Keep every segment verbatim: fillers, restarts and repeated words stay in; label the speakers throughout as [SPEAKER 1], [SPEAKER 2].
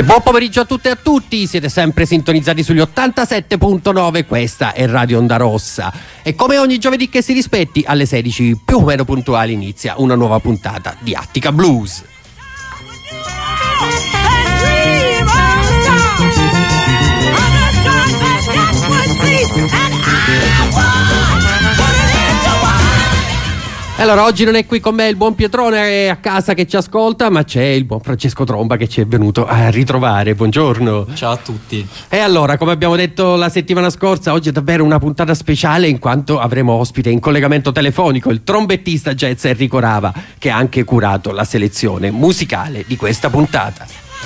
[SPEAKER 1] E buon pomeriggio a tutte e a tutti, siete sempre sintonizzati sugli ottantasette virgola nove, questa è Radio Onda Rossa e come ogni giovedì che si rispetti alle sedici più o meno puntuali inizia una nuova puntata di Attica Blues. Allora, oggi non è qui con me il buon Pietrone a casa che ci ascolta, ma c'è il buon Francesco Tromba che ci è venuto a ritrovare. Buongiorno.
[SPEAKER 2] Ciao a tutti.
[SPEAKER 1] E allora, come abbiamo detto la settimana scorsa, oggi è davvero una puntata speciale in quanto avremo ospite in collegamento telefonico il trombettista jazz Enrico Rava, che ha anche curato la selezione musicale di questa puntata.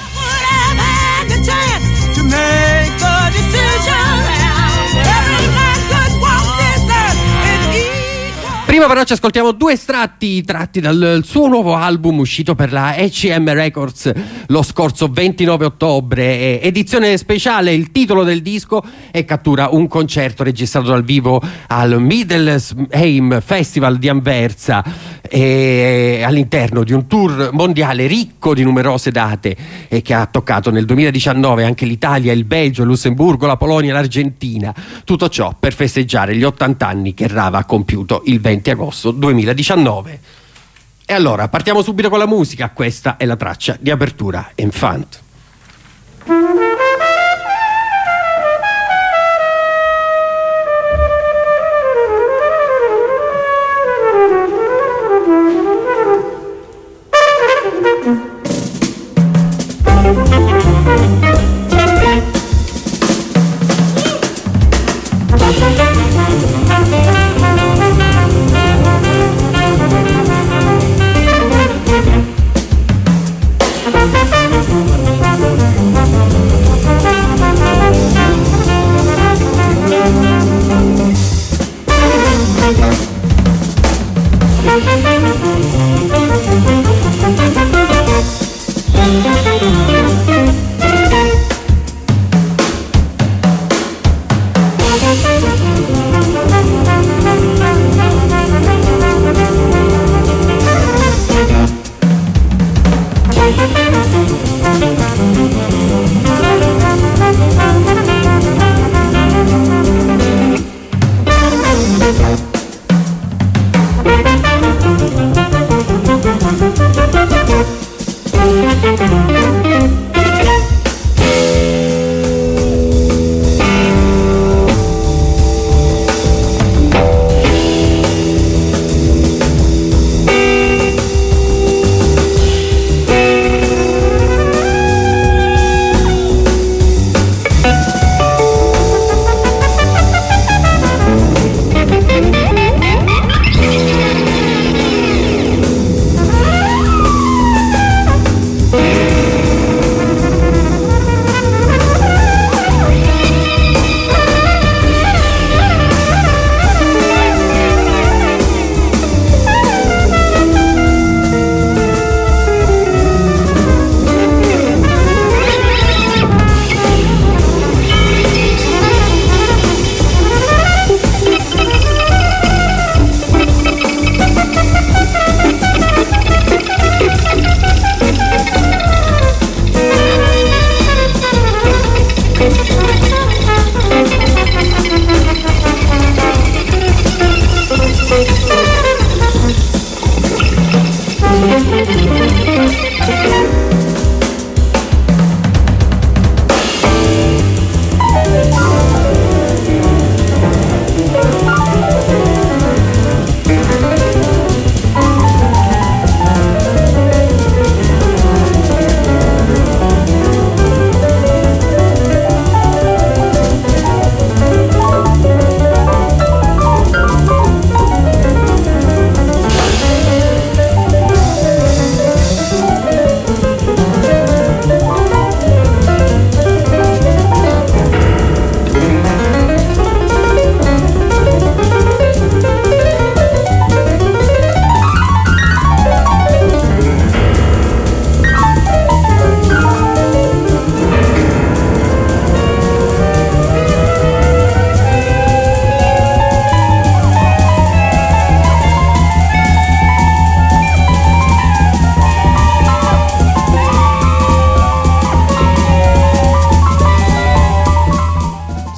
[SPEAKER 1] Prima però ci ascoltiamo due estratti tratti dal suo nuovo album uscito per la E C M Records lo scorso ventinove ottobre, edizione speciale. Il titolo del disco e cattura un concerto registrato dal vivo al Middelheim Festival di Anversa e all'interno di un tour mondiale ricco di numerose date e che ha toccato nel duemiladiciannove anche l'Italia, il Belgio, il Lussemburgo, la Polonia, l'Argentina. Tutto ciò per festeggiare gli ottanta anni che Rava ha compiuto il venti agosto duemiladiciannove. E allora partiamo subito con la musica. Questa è la traccia di apertura, Enfant.
[SPEAKER 3] Thank you.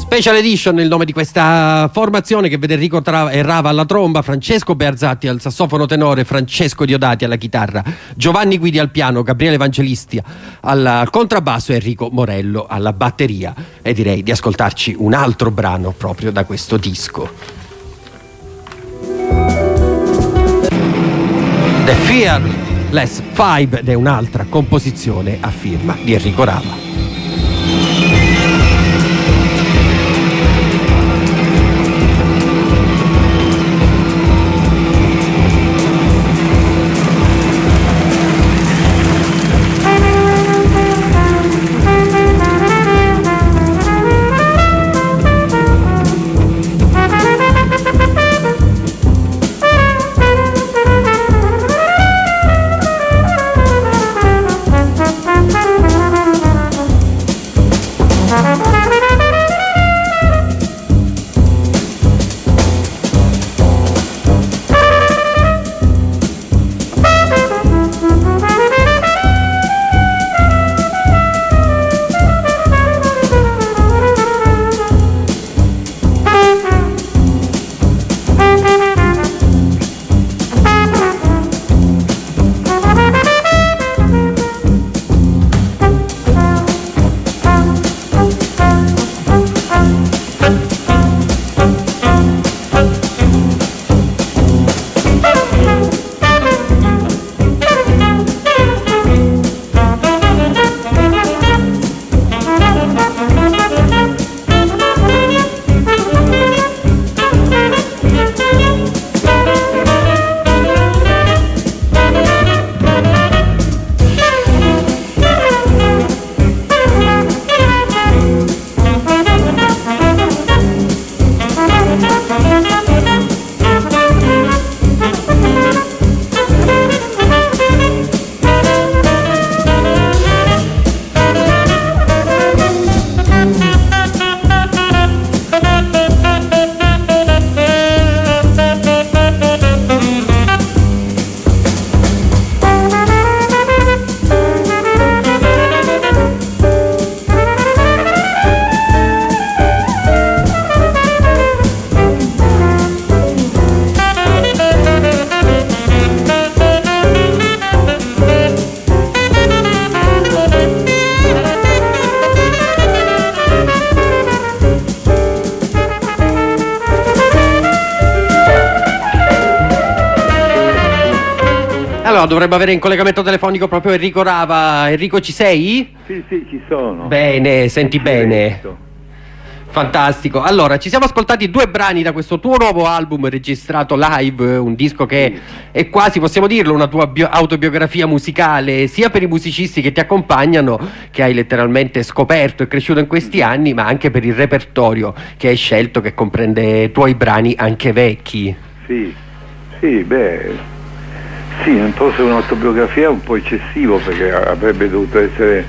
[SPEAKER 1] Special Edition, il nome di questa formazione, che vede Enrico Tra- Rava alla tromba, Francesco Bearzatti al sassofono tenore, Francesco Diodati alla chitarra, Giovanni Guidi al piano, Gabriele Evangelisti al, al contrabbasso e Enrico Morello alla batteria. E direi di ascoltarci un altro brano proprio da questo disco. The Fearless Five, ed è un'altra composizione a firma di Enrico Rava. Dovrebbe avere in collegamento telefonico proprio Enrico Rava. Enrico, ci sei?
[SPEAKER 2] Sì, sì, ci sono.
[SPEAKER 1] Bene, senti bene. Fantastico. Allora, ci siamo ascoltati due brani da questo tuo nuovo album registrato live, un disco che sì. è quasi, possiamo dirlo, una tua bio- autobiografia musicale, sia per i musicisti che ti accompagnano, che hai letteralmente scoperto e cresciuto in questi anni, ma anche per il repertorio che hai scelto, che comprende tuoi brani anche vecchi.
[SPEAKER 2] Sì, sì, beh... Sì, non fosse un'autobiografia un po' eccessivo, perché avrebbe dovuto essere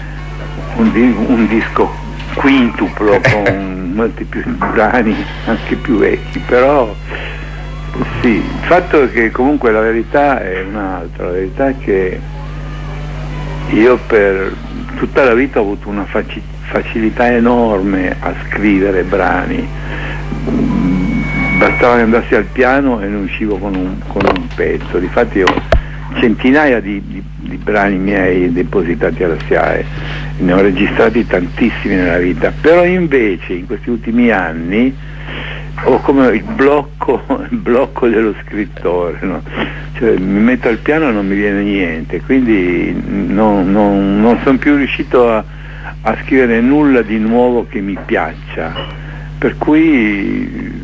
[SPEAKER 2] un, di- un disco quintuplo con molti più brani anche più vecchi, però sì, il fatto è che comunque la verità è un'altra. La verità è che io per tutta la vita ho avuto una faci- facilità enorme a scrivere brani. Bastava che andassi al piano e ne uscivo con un, con un pezzo. Difatti ho centinaia di, di, di brani miei depositati alla S I A E, ne ho registrati tantissimi nella vita, però invece in questi ultimi anni ho come il blocco, il blocco dello scrittore, no? Cioè, mi metto al piano e non mi viene niente, quindi non, non, non sono più riuscito a, a scrivere nulla di nuovo che mi piaccia, per cui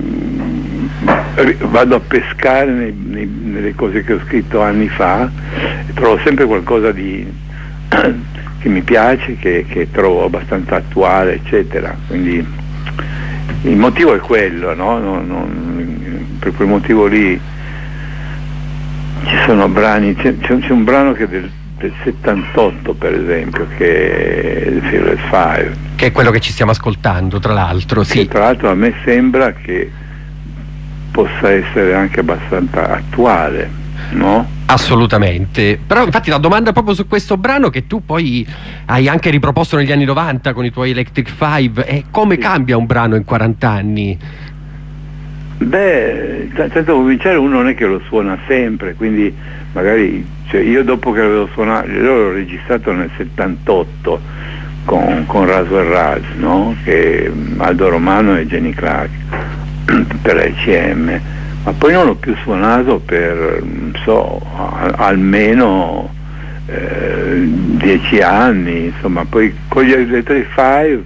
[SPEAKER 2] vado a pescare nei, nei, nelle cose che ho scritto anni fa e trovo sempre qualcosa di che mi piace, che, che trovo abbastanza attuale, eccetera. Quindi il motivo è quello, no? Non, non, per quel motivo lì ci sono brani, c'è, c'è un brano che è del, del settantotto, per esempio, che è il Fearless Five,
[SPEAKER 1] che è quello che ci stiamo ascoltando, tra l'altro. Sì.
[SPEAKER 2] Che, tra l'altro a me sembra che possa essere anche abbastanza attuale. no?
[SPEAKER 1] Assolutamente. Però infatti la domanda proprio su questo brano, che tu poi hai anche riproposto negli anni novanta con i tuoi Electric Five, è come
[SPEAKER 2] Sì.
[SPEAKER 1] cambia un brano in quaranta anni?
[SPEAKER 2] Beh, t- tanto cominciare uno non è che lo suona sempre, quindi magari, cioè io dopo che l'avevo suonato, l'ho registrato nel settantotto con, con Raso e Raz, no? Che Aldo Romano e Jenny Clark per la E C M, ma poi non l'ho più suonato per, non so, a- almeno eh, dieci anni, insomma. Poi con gli Electric Five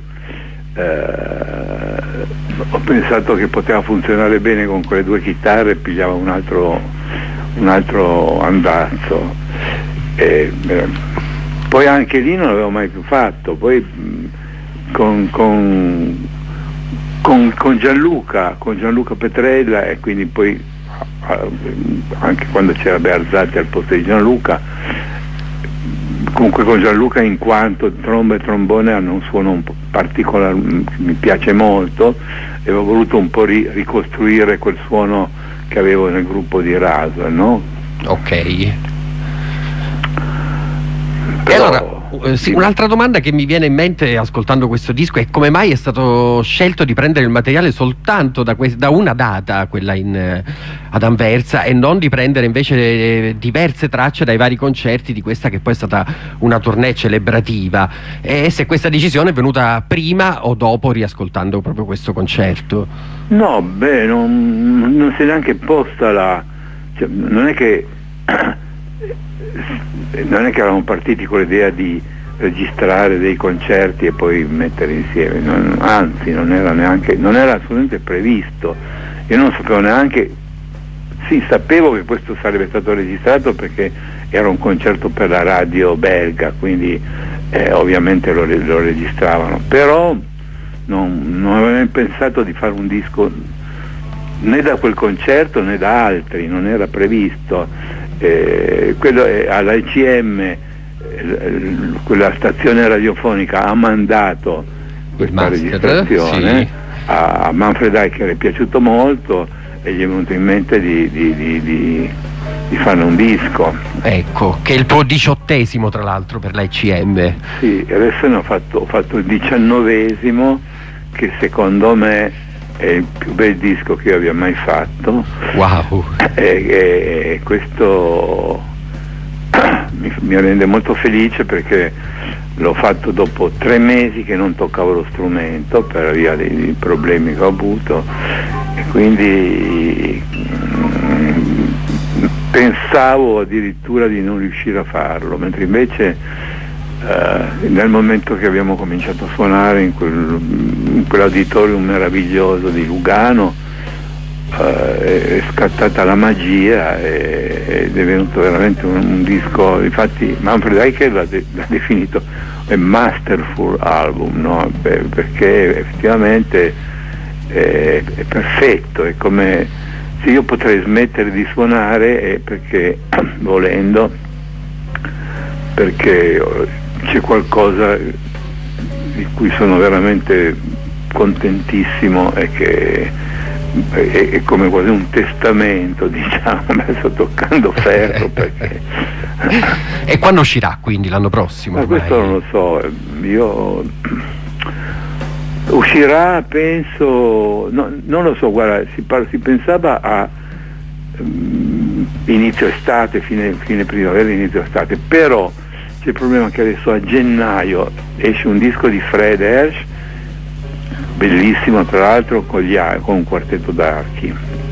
[SPEAKER 2] eh, ho pensato che poteva funzionare bene con quelle due chitarre, pigliava un altro, un altro andazzo. E, eh, poi anche lì non l'avevo mai più fatto. Poi mh, con, con, con, con Gianluca, con Gianluca Petrella, e quindi poi anche quando c'era Bearzati al posto di Gianluca, comunque con Gianluca, in quanto tromba e trombone hanno un suono un po' particolare, mi piace molto, e ho voluto un po' ri- ricostruire quel suono che avevo nel gruppo di Raso, no?
[SPEAKER 1] Ok.
[SPEAKER 2] Però,
[SPEAKER 1] e allora, eh, sì, un'altra domanda che mi viene in mente ascoltando questo disco è come mai è stato scelto di prendere il materiale soltanto da, que- da una data, quella in, eh, ad Anversa, e non di prendere invece eh, diverse tracce dai vari concerti di questa che poi è stata una tournée celebrativa, e se questa decisione è venuta prima o dopo riascoltando proprio questo concerto?
[SPEAKER 2] no, beh, non, non si è neanche posta la... Cioè, non è che... non è che eravamo partiti con l'idea di registrare dei concerti e poi mettere insieme, non, anzi non era neanche, non era assolutamente previsto. Io non sapevo neanche, sì, sapevo che questo sarebbe stato registrato perché era un concerto per la radio belga, quindi eh, ovviamente lo, lo registravano, però non, non avevo mai pensato di fare un disco né da quel concerto né da altri, non era previsto. Eh, quello è, alla E C M, eh, quella stazione radiofonica ha mandato questa registrazione, sì, a, a Manfred Eicher è piaciuto molto e gli è venuto in mente di, di, di, di, di fare un disco.
[SPEAKER 1] Ecco, che è il tuo diciottesimo tra l'altro per la E C M.
[SPEAKER 2] Sì, adesso ne ho fatto, ho fatto il diciannovesimo, che secondo me è il più bel disco che io abbia mai fatto.
[SPEAKER 1] Wow!
[SPEAKER 2] E, e questo mi, mi rende molto felice, perché l'ho fatto dopo tre mesi che non toccavo lo strumento per via dei, dei problemi che ho avuto, e quindi mh, pensavo addirittura di non riuscire a farlo, mentre invece Uh, nel momento che abbiamo cominciato a suonare in, quel, in quell'auditorium meraviglioso di Lugano, uh, è, è scattata la magia e, ed è venuto veramente un, un disco. Infatti Manfred Eicher l'ha, de, l'ha definito a masterful album, no? Beh, perché effettivamente è, è perfetto, è come se io potrei smettere di suonare, è perché volendo, perché c'è qualcosa di cui sono veramente contentissimo e che è, è come quasi un testamento, diciamo, sto toccando ferro perché...
[SPEAKER 1] E quando uscirà quindi? L'anno prossimo?
[SPEAKER 2] Ma questo non lo so, io... uscirà, penso, no, non lo so, guarda, si, par- si pensava a um, inizio estate, fine, fine primavera, inizio estate, però c'è il problema che adesso a gennaio esce un disco di Fred Hersch, bellissimo tra l'altro, con, gli, con un quartetto d'archi,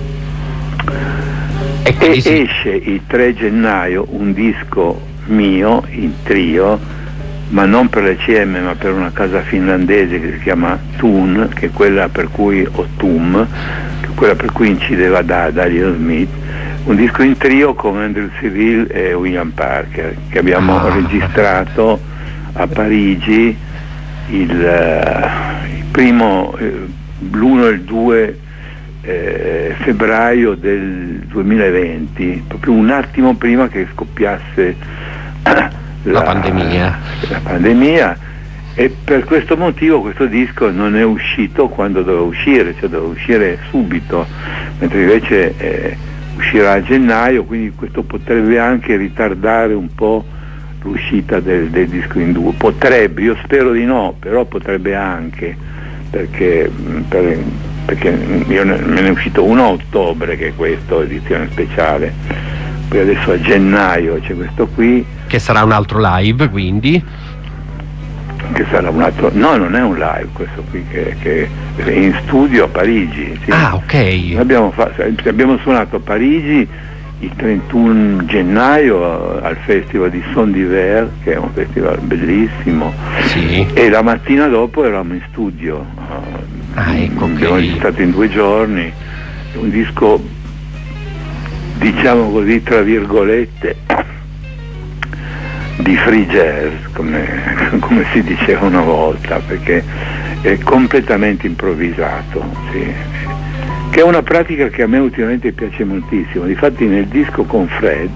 [SPEAKER 2] e, e sì, esce il tre gennaio un disco mio in trio, ma non per l'E C M ma per una casa finlandese che si chiama Thun, che è quella per cui, o Tum, che è quella per cui incideva da Dario Smith, un disco in trio con Andrew Civil e William Parker, che abbiamo ah. registrato a Parigi il, uh, il primo, eh, l'uno e il due eh, febbraio del duemilaventi, proprio un attimo prima che scoppiasse la,
[SPEAKER 1] la pandemia.
[SPEAKER 2] La pandemia, e per questo motivo questo disco non è uscito quando doveva uscire, cioè doveva uscire subito, mentre invece eh, uscirà a gennaio, quindi questo potrebbe anche ritardare un po' l'uscita del, del disco in due. Potrebbe, io spero di no, però potrebbe anche, perché, per, perché io ne, me ne è uscito uno a ottobre, che è questo, edizione speciale, poi adesso a gennaio c'è questo qui.
[SPEAKER 1] Che sarà un altro live, quindi?
[SPEAKER 2] Che sarà un altro, no, non è un live questo qui, che, che è in studio a Parigi. Sì.
[SPEAKER 1] Ah, ok.
[SPEAKER 2] Abbiamo, fatto, abbiamo suonato a Parigi il trentuno gennaio al festival di Son d'Hiver, che è un festival bellissimo,
[SPEAKER 1] sì.
[SPEAKER 2] E la mattina dopo eravamo in studio.
[SPEAKER 1] Ah, ecco,
[SPEAKER 2] abbiamo registrato in due giorni un disco, diciamo così, tra virgolette, di free jazz, come, come si diceva una volta, perché è completamente improvvisato, sì. Che è una pratica che a me ultimamente piace moltissimo. Difatti nel disco con Fred,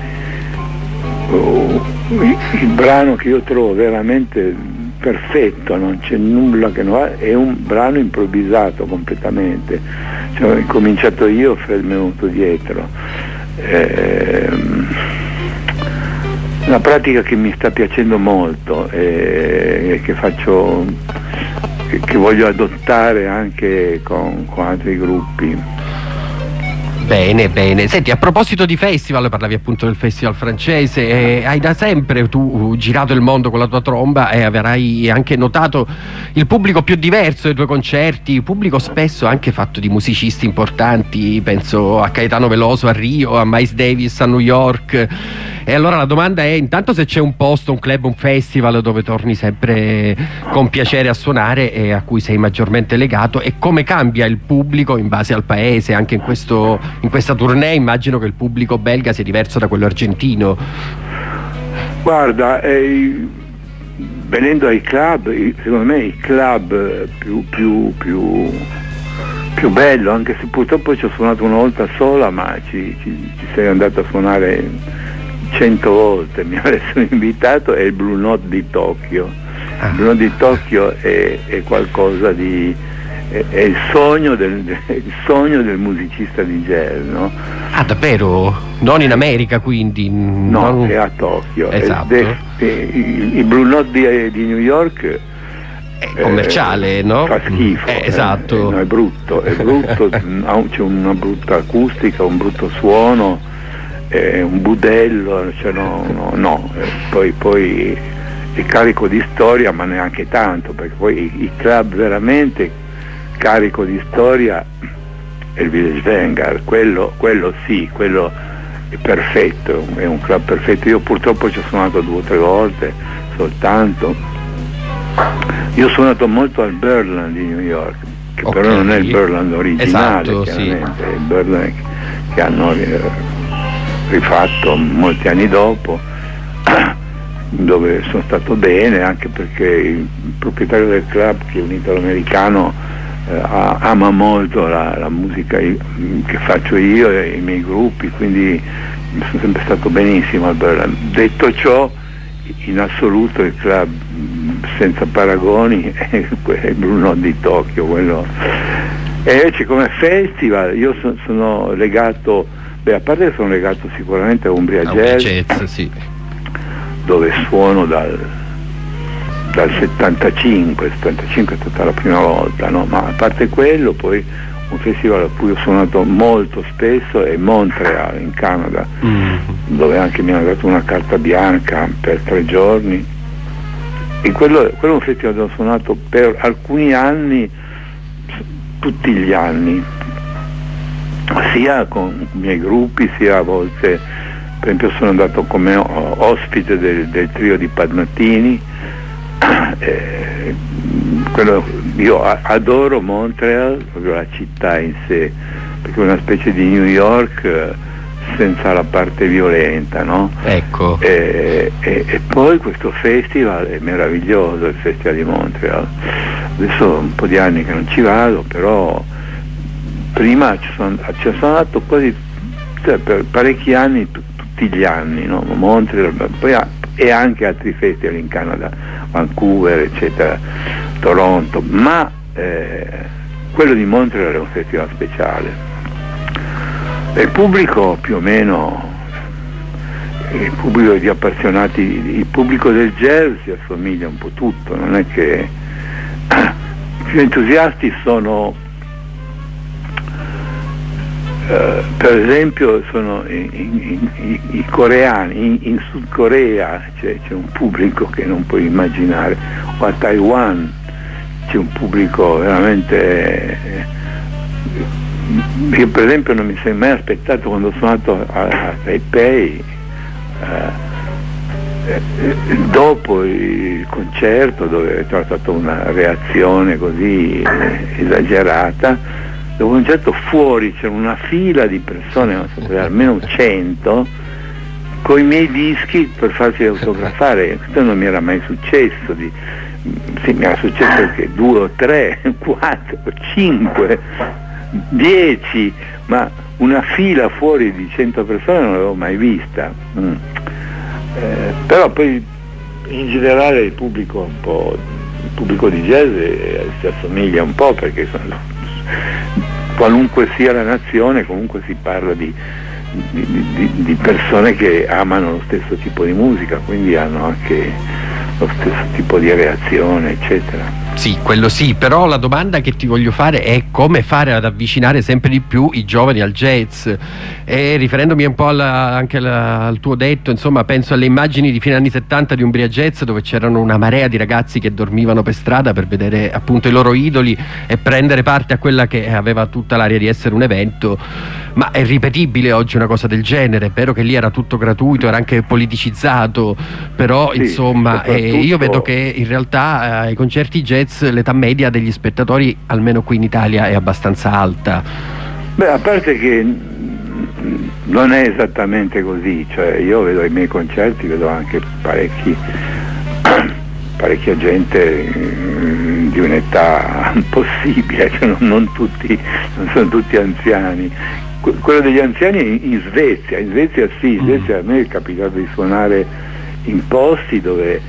[SPEAKER 2] oh, il, il brano che io trovo veramente perfetto, non c'è nulla che non va, è un brano improvvisato completamente. Cioè, ho cominciato io, Fred mi è venuto dietro. Ehm, una pratica che mi sta piacendo molto e che faccio, che, che voglio adottare anche con, con altri gruppi.
[SPEAKER 1] Bene, bene. Senti, a proposito di festival, parlavi appunto del festival francese, eh, hai da sempre tu girato il mondo con la tua tromba e avrai anche notato il pubblico più diverso dei tuoi concerti, pubblico spesso anche fatto di musicisti importanti, penso a Caetano Veloso a Rio, a Miles Davis a New York. E allora la domanda è intanto se c'è un posto, un club, un festival dove torni sempre con piacere a suonare e a cui sei maggiormente legato, e come cambia il pubblico in base al paese. Anche in, questo, in questa tournée immagino che il pubblico belga sia diverso da quello argentino.
[SPEAKER 2] Guarda, eh, venendo ai club, secondo me il club più, più, più, più bello, anche se purtroppo ci ho suonato una volta sola, ma ci, ci, ci sei andato a suonare cento volte, mi avessero invitato, è il Blue Note di Tokyo. Il Blue Note di Tokyo è, è qualcosa di è, è il sogno del il sogno del musicista di jazz, no?
[SPEAKER 1] Ah, davvero? Non in America, quindi?
[SPEAKER 2] No,
[SPEAKER 1] non...
[SPEAKER 2] è a Tokyo.
[SPEAKER 1] Esatto.
[SPEAKER 2] È, è, il, il Blue Note di, di New York
[SPEAKER 1] è commerciale, eh, no?
[SPEAKER 2] Fa schifo,
[SPEAKER 1] eh, esatto.
[SPEAKER 2] Eh, no, è brutto, è brutto, c'è una brutta acustica, un brutto suono, è un budello, cioè no, no, no. Poi, poi è carico di storia, ma neanche tanto, perché poi il club veramente carico di storia è il Village Vanguard, quello, quello sì, quello è perfetto, è un club perfetto. Io purtroppo ci ho suonato due o tre volte soltanto. Io ho suonato molto al Birdland di New York, che okay. Però non è il Birdland originale, esatto, chiaramente, sì. È il Birdland che hanno rifatto molti anni dopo, dove sono stato bene, anche perché il proprietario del club, che è un italo-americano, eh, ama molto la, la musica che faccio io e i miei gruppi, quindi sono sempre stato benissimo al Berlin. Detto ciò, in assoluto il club senza paragoni è il Blue Note di Tokyo, quello. E invece come festival io so, sono legato, beh, a parte che sono legato sicuramente a Umbria Jazz,
[SPEAKER 1] jazz sì.
[SPEAKER 2] Dove suono dal, dal settantacinque, settantacinque è stata la prima volta, no? Ma a parte quello, poi un festival a cui ho suonato molto spesso è Montreal in Canada, mm. dove anche mi hanno dato una carta bianca per tre giorni, e quello, quello è un festival dove ho suonato per alcuni anni, tutti gli anni, sia con i miei gruppi, sia a volte, per esempio sono andato come ospite del, del trio di Padmatini. eh, quello, io adoro Montreal, proprio la città in sé, perché è una specie di New York eh, senza la parte violenta, no?
[SPEAKER 1] Ecco.
[SPEAKER 2] E, e, e poi questo festival è meraviglioso, il Festival di Montreal. Adesso un po' di anni che non ci vado, però prima ci sono, ci sono andato quasi, cioè, per parecchi anni, t- tutti gli anni, no? Montreal, poi ha, e anche altri festival in Canada, Vancouver, eccetera, Toronto, ma eh, quello di Montreal è un festival speciale. Il pubblico più o meno, il pubblico di appassionati, il pubblico del jazz si assomiglia un po' tutto, non è che i più entusiasti sono, eh, per esempio, sono i, i, i, i coreani, in, in Sud Corea c'è, c'è un pubblico che non puoi immaginare, o a Taiwan c'è un pubblico veramente... Eh, io per esempio non mi sono mai aspettato, quando sono andato a, a Taipei, eh, eh, dopo il concerto, dove c'è stata una reazione così eh, esagerata, dopo il concerto fuori c'era una fila di persone, non so, almeno cento, con i miei dischi per farsi autografare. Questo non mi era mai successo, di, sì, mi era successo che due o tre, quattro, cinque, dieci, ma una fila fuori di cento persone non l'avevo mai vista. Mm. Eh, però poi in generale il pubblico un po', il pubblico di jazz eh, si assomiglia un po', perché sono, qualunque sia la nazione comunque si parla di, di, di, di persone che amano lo stesso tipo di musica, quindi hanno anche lo stesso tipo di reazione, eccetera.
[SPEAKER 1] Sì, quello sì, però la domanda che ti voglio fare è come fare ad avvicinare sempre di più i giovani al jazz. E riferendomi un po' alla, anche alla, al tuo detto, insomma, penso alle immagini di fine anni settanta di Umbria Jazz, dove c'erano una marea di ragazzi che dormivano per strada per vedere appunto i loro idoli e prendere parte a quella che aveva tutta l'aria di essere un evento. Ma è ripetibile oggi una cosa del genere? È vero che lì era tutto gratuito, era anche politicizzato, però sì, insomma eh, io vedo che in realtà eh, ai concerti jazz l'età media degli spettatori, almeno qui in Italia, è abbastanza alta.
[SPEAKER 2] Beh, a parte che non è esattamente così, cioè io vedo ai miei concerti, vedo anche parecchi parecchia gente mh, di un'età possibile, cioè non, non tutti, non sono tutti anziani. Quello degli anziani in Svezia, in Svezia sì, in Svezia a me è capitato di suonare in posti dove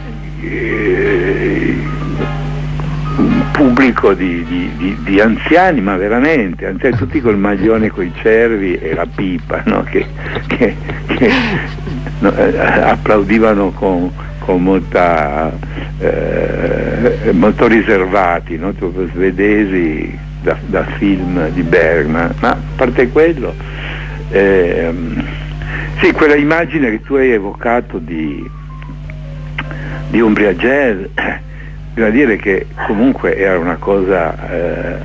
[SPEAKER 2] eh, un pubblico di, di, di, di anziani, ma veramente, anziani, tutti col maglione coi cervi e la pipa, no? che, che, che no, eh, applaudivano con, con molta eh, molto riservati, no? Tipo svedesi da, da film di Bergman. Ma a parte quello, ehm, sì, quella immagine che tu hai evocato di, di Umbria Jazz, bisogna dire che comunque era una cosa eh,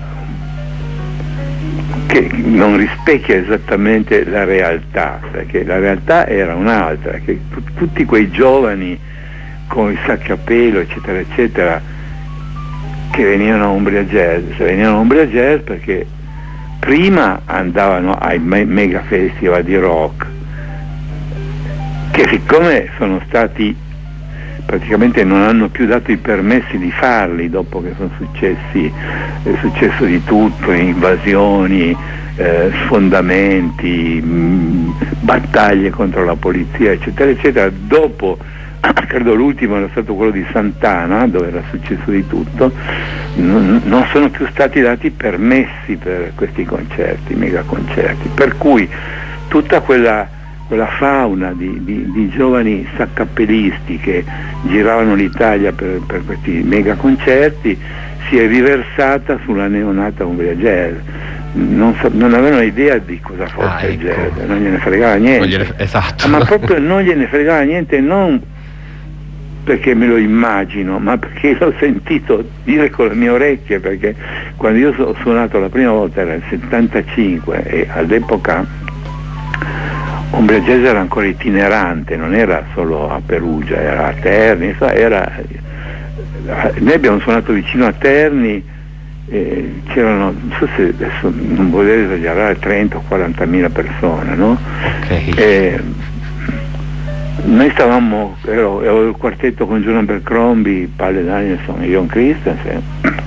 [SPEAKER 2] che non rispecchia esattamente la realtà, perché la realtà era un'altra, che t- tutti quei giovani con i sacchi a pelo eccetera eccetera che venivano a Umbria Jazz, venivano a Umbria Jazz perché prima andavano ai me- mega festival di rock, che siccome sono stati praticamente non hanno più dato i permessi di farli dopo che sono successi, è successo di tutto, invasioni, eh, sfondamenti, mh, battaglie contro la polizia eccetera eccetera. Dopo, credo l'ultimo era stato quello di Sant'Ana, dove era successo di tutto, non, non sono più stati dati permessi per questi concerti, mega concerti, per cui tutta quella quella fauna di, di, di giovani saccappellisti che giravano l'Italia per, per questi mega concerti si è riversata sulla neonata Umbria Jazz. Non, so, non avevano idea di cosa fosse ah, il ecco. jazz, non gliene fregava niente.
[SPEAKER 1] Gliene, esatto.
[SPEAKER 2] Ma proprio non gliene fregava niente, non perché me lo immagino, ma perché l'ho sentito dire con le mie orecchie, perché quando io ho suonato la prima volta era nel settantacinque e all'epoca Umbria Jazz era ancora itinerante, non era solo a Perugia, era a Terni, era... noi abbiamo suonato vicino a Terni, eh, c'erano, non so se adesso non volevo esagerare, trenta o quarantamila persone, no?
[SPEAKER 1] Okay.
[SPEAKER 2] E noi stavamo, ero, ero il quartetto con John Abercrombie, Palle Danielson e Jon Christensen,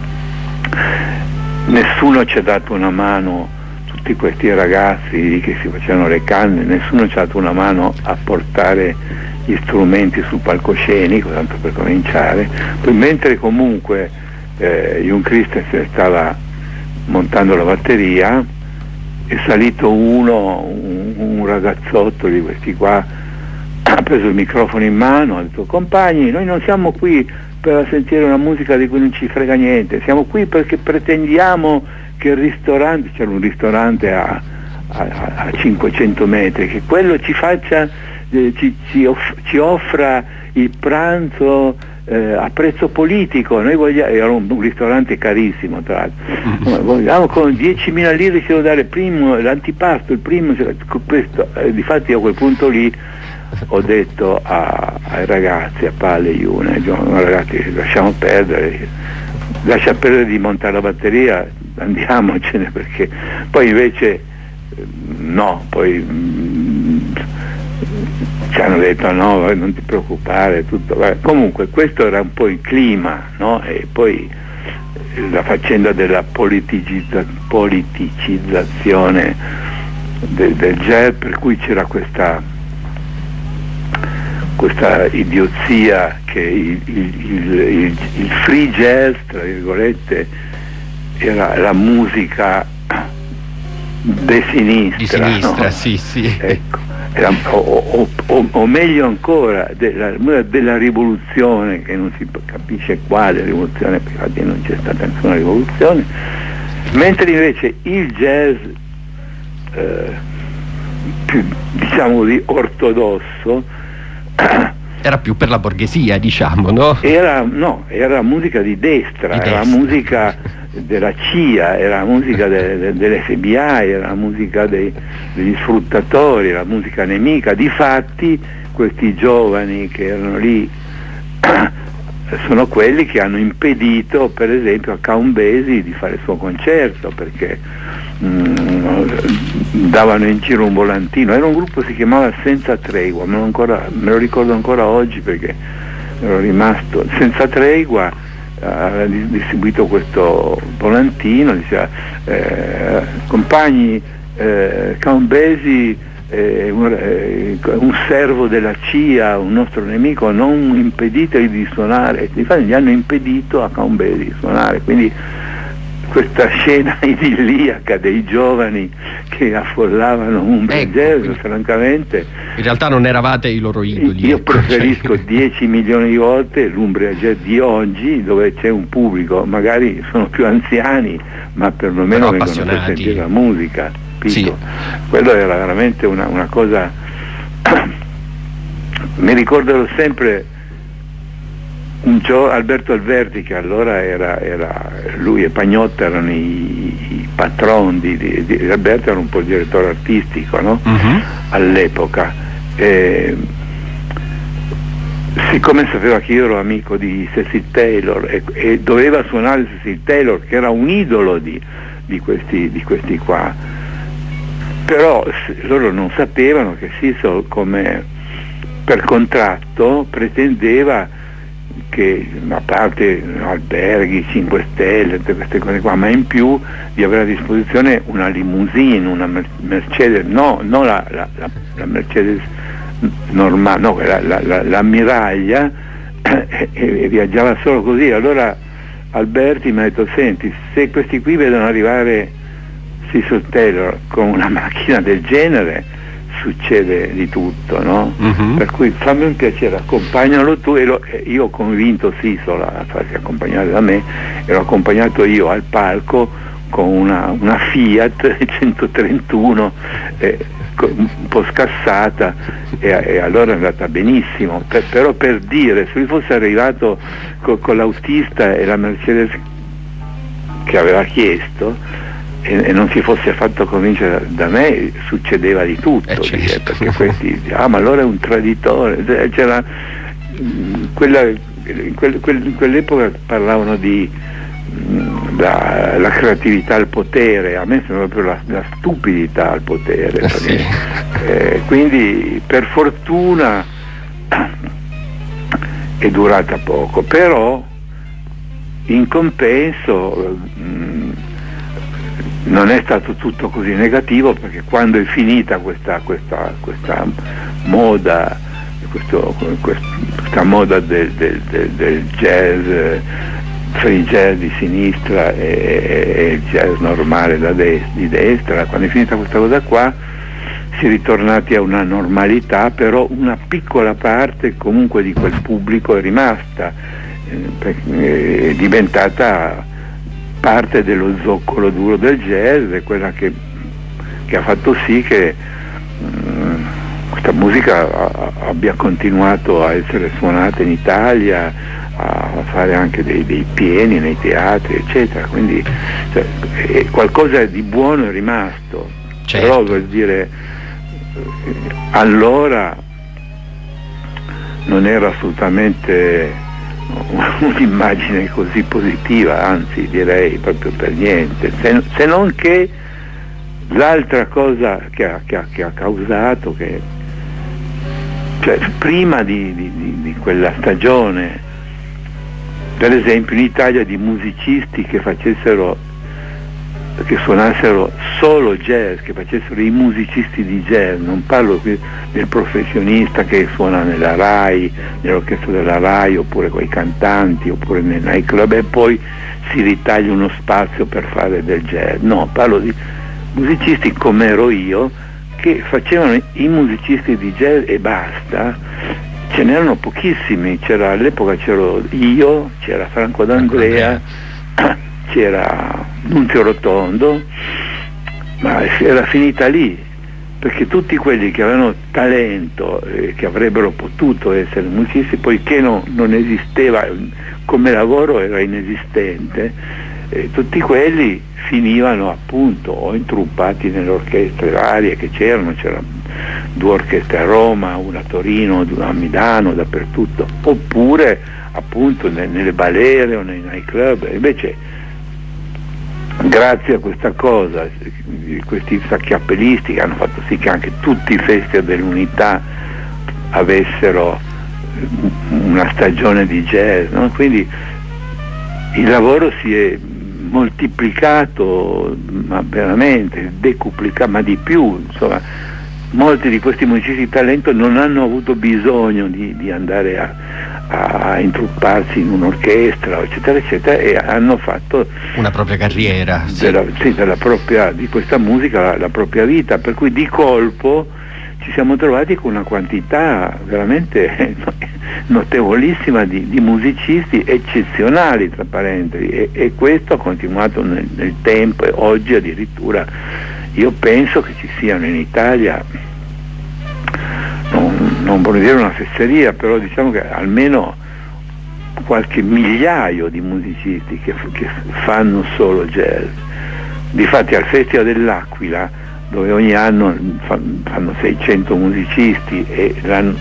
[SPEAKER 2] nessuno ci ha dato una mano. Tutti questi ragazzi che si facevano le canne, nessuno ci ha dato una mano a portare gli strumenti sul palcoscenico, tanto per cominciare. Poi mentre comunque eh, Jon Christensen stava montando la batteria, è salito uno, un, un ragazzotto di questi qua, ha preso il microfono in mano, ha detto: compagni, noi non siamo qui per sentire una musica di cui non ci frega niente, siamo qui perché pretendiamo che il ristorante, c'era un ristorante a, a, a cinquecento metri, che quello ci faccia, eh, ci, ci, off, ci offra il pranzo eh, a prezzo politico. Noi vogliamo, era un, un ristorante carissimo tra l'altro, vogliamo con diecimila lire ci devo dare il primo, l'antipasto, il primo, questo, eh, difatti io a quel punto lì ho detto a, ai ragazzi, a Palle e Iune, no, ragazzi, lasciamo perdere, lascia perdere di montare la batteria, andiamocene, perché poi invece no, poi mh, ci hanno detto no, non ti preoccupare, tutto. Comunque questo era un po' il clima, no? E poi la faccenda della politicizza, politicizzazione del, del jazz, per cui c'era questa questa idiozia che il, il, il, il free jazz, tra virgolette, era la musica de sinistra,
[SPEAKER 1] di sinistra,
[SPEAKER 2] no?
[SPEAKER 1] sì, sì.
[SPEAKER 2] Ecco, era, o, o, o, o meglio ancora della, della rivoluzione, che non si capisce quale rivoluzione, perché non c'è stata nessuna rivoluzione, mentre invece il jazz eh, più, diciamo così, ortodosso
[SPEAKER 1] era più per la borghesia, diciamo, no?
[SPEAKER 2] Era, no, era musica di destra,
[SPEAKER 1] di destra.
[SPEAKER 2] Era musica della C I A, era musica de, de, dell'F B I, era musica dei, degli sfruttatori, era musica nemica. Difatti questi giovani che erano lì sono quelli che hanno impedito per esempio a Count Basie di fare il suo concerto, perché mh, davano in giro un volantino. Era un gruppo che si chiamava Senza Tregua, me lo, ancora, me lo ricordo ancora oggi perché ero rimasto. Senza Tregua ha distribuito questo volantino, diceva eh, compagni, eh, Count Basie Eh, un, eh, un servo della C I A, un nostro nemico, non impeditevi di suonare. Infatti gli hanno impedito a Count Basie di suonare, quindi questa scena idilliaca dei giovani che affollavano un
[SPEAKER 1] ecco,
[SPEAKER 2] jazz, francamente
[SPEAKER 1] in realtà non eravate i loro idoli.
[SPEAKER 2] io
[SPEAKER 1] ecco,
[SPEAKER 2] preferisco
[SPEAKER 1] cioè...
[SPEAKER 2] dieci milioni di volte l'Umbria Jazz di oggi, dove c'è un pubblico, magari sono più anziani ma perlomeno vengono per sentire la musica. Sì. Quello era veramente una, una cosa mi ricorderò sempre. Un gio- Alberto Alberti, che allora era, era lui e Pagnotta erano i, i patron di, di, di Alberto, era un po' il direttore artistico, no? Uh-huh. All'epoca, e, siccome sapeva che io ero amico di Cecil Taylor e, e doveva suonare Cecil Taylor, che era un idolo di, di, questi, di questi qua, però loro non sapevano che Cecil, come per contratto, pretendeva che, a parte alberghi, cinque stelle, tutte queste cose qua, ma in più di avere a disposizione una limousine, una Mercedes, no, non la, la, la, la Mercedes normale, no, la, la, la, l'ammiraglia, e, e viaggiava solo così. Allora Alberti mi ha detto: senti, se questi qui vedono arrivare Cecil Taylor con una macchina del genere, succede di tutto, no? Uh-huh. Per cui fammi un piacere, accompagnalo tu. E lo, io ho convinto Cecil a farsi accompagnare da me, e l'ho accompagnato io al palco con una, una Fiat centotrentuno, eh, un po' scassata, e, e allora è andata benissimo. Per, però per dire, se lui fosse arrivato co, con l'autista e la Mercedes che aveva chiesto e, e non si fosse fatto convincere da me, succedeva di tutto,
[SPEAKER 1] eh, certo.
[SPEAKER 2] Perché questi, ah, ma allora è un traditore. C'era quella, in, quel, quel, in quell'epoca parlavano di mh, la, la creatività al potere, a me sembra proprio la, la stupidità al potere,
[SPEAKER 1] eh,
[SPEAKER 2] perché,
[SPEAKER 1] sì.
[SPEAKER 2] eh, quindi per fortuna è durata poco, però in compenso mh, non è stato tutto così negativo, perché quando è finita questa, questa, questa moda, questo, questa moda del, del, del, del jazz free jazz di sinistra e, e il jazz normale da des- di destra. Quando è finita questa cosa qua si è ritornati a una normalità, però una piccola parte comunque di quel pubblico è rimasta, eh, è diventata parte dello zoccolo duro del jazz, è quella che, che ha fatto sì che mh, questa musica a, abbia continuato a essere suonata in Italia, a fare anche dei, dei pieni nei teatri, eccetera. Quindi cioè, è qualcosa di buono è rimasto. Certo. Però vuol dire, allora non era assolutamente un'immagine così positiva, anzi direi proprio per niente, se, se non che l'altra cosa che ha, che ha, che ha causato che cioè prima di, di, di, di quella stagione, per esempio in Italia, di musicisti che facessero che suonassero solo jazz, che facessero i musicisti di jazz, non parlo qui del professionista che suona nella RAI, nell'orchestra della RAI, oppure con i cantanti, oppure nei nightclub e poi si ritaglia uno spazio per fare del jazz. No, parlo di musicisti come ero io, che facevano i musicisti di jazz e basta. Ce n'erano pochissimi, c'era, all'epoca c'ero io, c'era Franco D'Andrea, c'era Nunzio Rotondo, ma era finita lì, perché tutti quelli che avevano talento, eh, che avrebbero potuto essere musicisti, poiché no, non esisteva, come lavoro era inesistente, eh, tutti quelli finivano appunto o intruppati nelle orchestre varie che c'erano, c'erano due orchestre a Roma, una a Torino, una a Milano, dappertutto, oppure appunto nelle balere o nei nightclub. Invece grazie a questa cosa, questi sacchiappellisti che hanno fatto sì che anche tutti i festival dell'Unità avessero una stagione di jazz, no? Quindi il lavoro si è moltiplicato, ma veramente decuplicato, ma di più, insomma, molti di questi musicisti di talento non hanno avuto bisogno di, di andare a, a intrupparsi in un'orchestra, eccetera, eccetera, e hanno fatto
[SPEAKER 1] una propria carriera,
[SPEAKER 2] della, sì. Sì, della propria, di questa musica la, la propria vita, per cui di colpo ci siamo trovati con una quantità veramente notevolissima di, di musicisti eccezionali, tra parentesi, e, e questo ha continuato nel, nel tempo, e oggi addirittura io penso che ci siano in Italia, non, non vorrei dire una fesseria, però diciamo che almeno qualche migliaio di musicisti che, che fanno solo jazz. Difatti al Festival dell'Aquila, dove ogni anno fanno seicento musicisti e,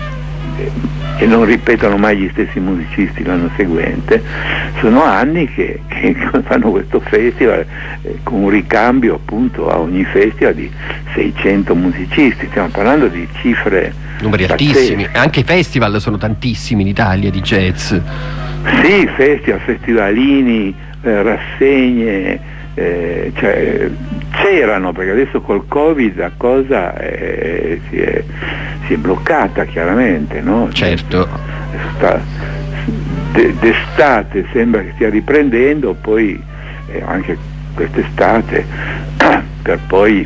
[SPEAKER 2] e non ripetono mai gli stessi musicisti l'anno seguente, sono anni che, che fanno questo festival eh, con un ricambio appunto a ogni festival di seicento musicisti. Stiamo parlando di cifre,
[SPEAKER 1] numeri altissimi. Anche i festival sono tantissimi in Italia di jazz.
[SPEAKER 2] Sì, festival, festivalini, eh, rassegne, eh, cioè, c'erano, perché adesso col Covid la cosa eh, si, è, si è bloccata chiaramente, no?
[SPEAKER 1] Certo.
[SPEAKER 2] Sta, de, d'estate sembra che stia riprendendo, poi eh, anche quest'estate per poi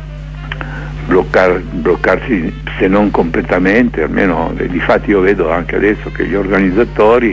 [SPEAKER 2] bloccar, bloccarsi, se non completamente, almeno difatti io vedo anche adesso che gli organizzatori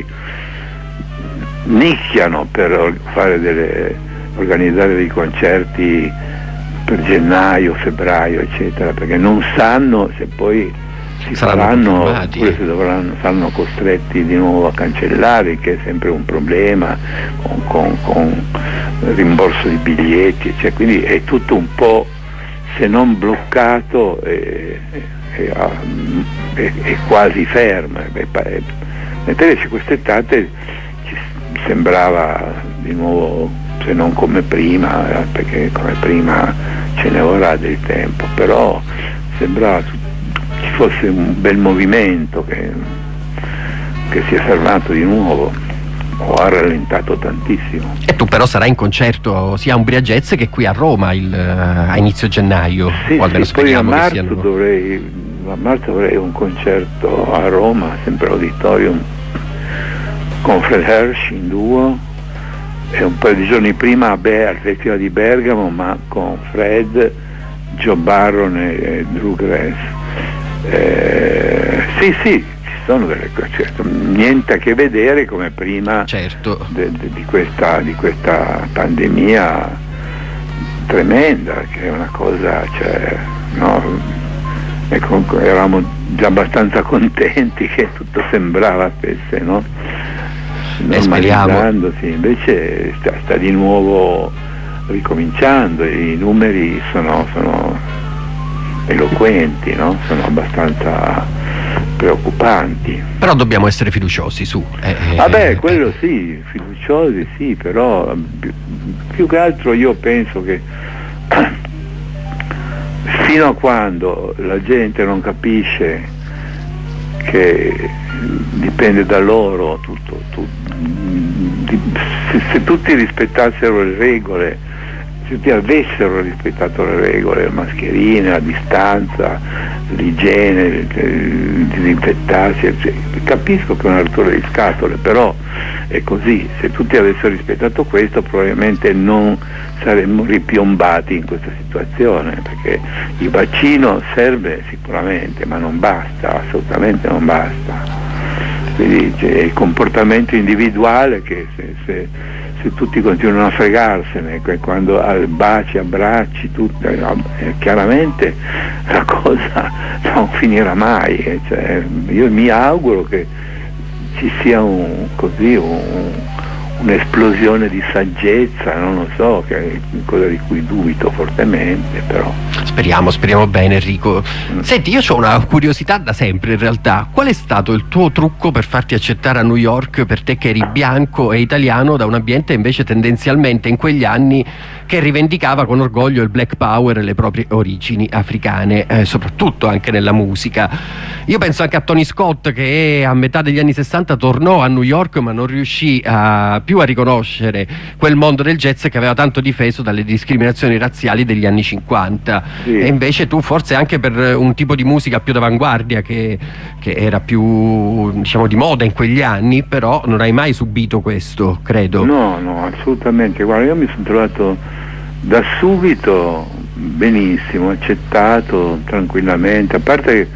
[SPEAKER 2] nicchiano per fare delle organizzare dei concerti per gennaio, febbraio, eccetera, perché non sanno se poi si saranno faranno oppure se dovranno, saranno costretti di nuovo a cancellare, che è sempre un problema con, con, con rimborso di biglietti, cioè, quindi è tutto un po', se non bloccato, è, è, è, è quasi fermo. Mentre quest'estate ci sembrava di nuovo, se non come prima, perché come prima ce ne vorrà del tempo, però sembrava ci fosse un bel movimento che, che si è fermato di nuovo o ha rallentato tantissimo.
[SPEAKER 1] E tu però sarai in concerto sia a Umbria Jazz che qui a Roma il, a inizio gennaio,
[SPEAKER 2] sì,
[SPEAKER 1] o almeno
[SPEAKER 2] sì, poi a marzo,
[SPEAKER 1] siano...
[SPEAKER 2] dovrei, a marzo avrei un concerto a Roma, sempre all'Auditorium, con Fred Hersch in duo, e un paio di giorni prima a Be- al Festival di Bergamo, ma con Fred, Joe Barron e Drew Grass. Eh, sì, sì, ci sono delle cose, certo, niente a che vedere come prima, certo, de, de, di, questa, di questa pandemia tremenda, che è una cosa, cioè, no, e comunque eravamo già abbastanza contenti che tutto sembrava stesse, no? Normalizzandosi, invece sta, sta di nuovo ricominciando, i numeri sono, sono eloquenti, no? Sono abbastanza preoccupanti.
[SPEAKER 1] Però dobbiamo essere fiduciosi, su.
[SPEAKER 2] Eh, Vabbè, eh, quello sì, fiduciosi sì, però più, più che altro io penso che fino a quando la gente non capisce che dipende da loro tutto, tutto se, se tutti rispettassero le regole, se tutti avessero rispettato le regole, le mascherine, la distanza, l'igiene, il disinfettarsi, eccetera. Capisco che è una rottura di scatole, però è così, se tutti avessero rispettato questo probabilmente non saremmo ripiombati in questa situazione, perché il vaccino serve sicuramente, ma non basta, assolutamente non basta. Quindi c'è il comportamento individuale che se, se, se tutti continuano a fregarsene, quando baci, abbracci, tutto, eh, chiaramente la cosa non finirà mai. Cioè, io mi auguro che ci sia un, così, un, un'esplosione di saggezza, non lo so, che è cosa di cui dubito fortemente, però.
[SPEAKER 1] Speriamo, speriamo bene, Enrico. Mm. Senti, io ho una curiosità da sempre in realtà. Qual è stato il tuo trucco per farti accettare a New York, per te che eri bianco e italiano, da un ambiente invece tendenzialmente in quegli anni che rivendicava con orgoglio il Black Power e le proprie origini africane, eh, soprattutto anche nella musica? Io penso anche a Tony Scott, che a metà degli anni sessanta tornò a New York ma non riuscì a, più a riconoscere quel mondo del jazz che aveva tanto difeso dalle discriminazioni razziali degli anni cinquanta. Sì. E invece tu, forse anche per un tipo di musica più d'avanguardia che, che era più, diciamo, di moda in quegli anni, però non hai mai subito questo, credo.
[SPEAKER 2] No, no, assolutamente. Guarda, io mi sono trovato da subito benissimo, accettato tranquillamente, a parte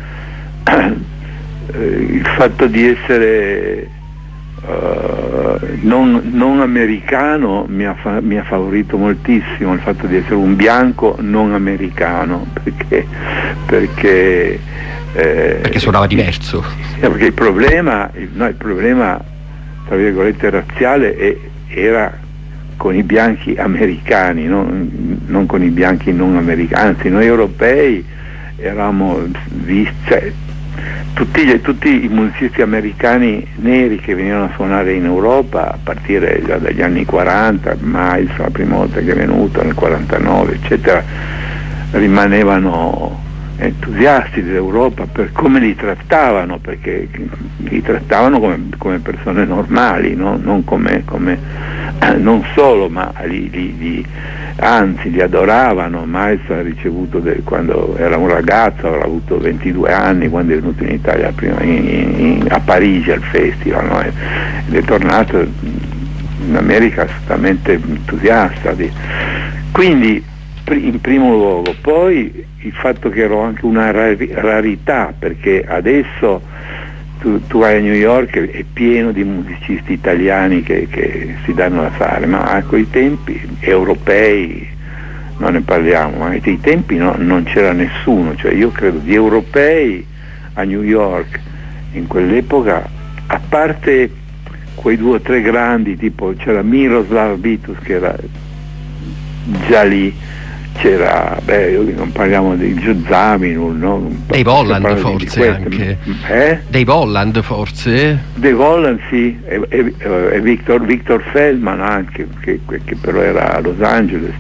[SPEAKER 2] eh, il fatto di essere uh, non, non americano mi ha, fa- mi ha favorito moltissimo il fatto di essere un bianco non americano, perché perché,
[SPEAKER 1] eh, perché suonava diverso,
[SPEAKER 2] perché il problema il, no, il problema tra virgolette razziale è, era con i bianchi americani, no? Non con i bianchi non americani, anzi noi europei eravamo visti, cioè, tutti, gli, tutti i musicisti americani neri che venivano a suonare in Europa a partire già dagli anni quaranta, Miles la prima volta che è venuto nel quarantanove eccetera, rimanevano entusiasti dell'Europa per come li trattavano, perché li trattavano come, come persone normali, no? Non come, come non solo, ma li, li, li, anzi li adoravano. Miles ha ricevuto del, quando era un ragazzo, avrà avuto ventidue anni quando è venuto in Italia prima, in, in, a Parigi al festival, no? ed è tornato in America assolutamente entusiasta di, quindi in primo luogo, poi il fatto che ero anche una rarità, perché adesso tu, tu vai a New York e è pieno di musicisti italiani che, che si danno da fare, ma a quei tempi europei non ne parliamo, ma ai tempi no, non c'era nessuno, cioè io credo di europei a New York in quell'epoca, a parte quei due o tre grandi, tipo c'era Miroslav Vitus che era già lì, c'era, beh, non parliamo di Joe Zawinul, no?
[SPEAKER 1] Dave Holland forse anche. Eh? Dave Holland forse?
[SPEAKER 2] Dave Holland sì, e, e, e Victor, Victor Feldman anche, che, che però era a Los Angeles.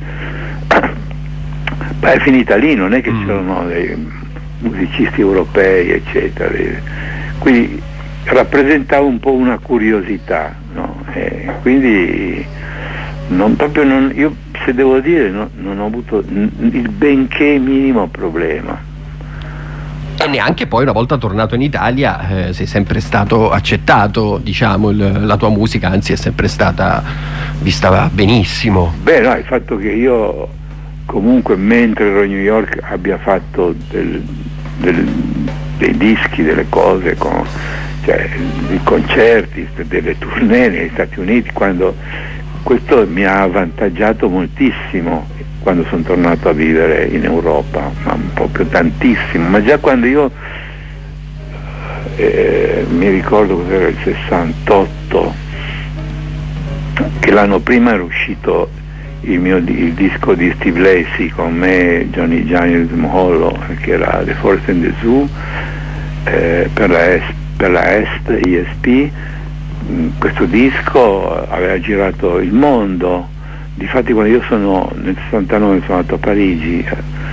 [SPEAKER 2] Beh, è finita lì, non è che mm. c'erano dei musicisti europei, eccetera. Quindi rappresentava un po' una curiosità, no? E quindi non proprio non, io se devo dire no, non ho avuto il benché minimo problema.
[SPEAKER 1] E neanche poi una volta tornato in Italia eh, sei sempre stato accettato, diciamo, il, la tua musica, anzi è sempre stata vista benissimo.
[SPEAKER 2] Beh, no, il fatto che io comunque mentre ero a New York abbia fatto del, del, dei dischi, delle cose, con, cioè dei concerti, delle tournée negli Stati Uniti, quando questo mi ha avvantaggiato moltissimo quando sono tornato a vivere in Europa, ma proprio tantissimo. Ma già quando io eh, mi ricordo cos'era il sessantotto, che l'anno prima era uscito il mio il disco di Steve Lacy con me, Johnny Giants Moholo, che era The Forest and the Zoo, eh, per, la Est, per la Est E S P. Questo disco aveva girato il mondo. Difatti quando io sono nel sessantanove sono andato a Parigi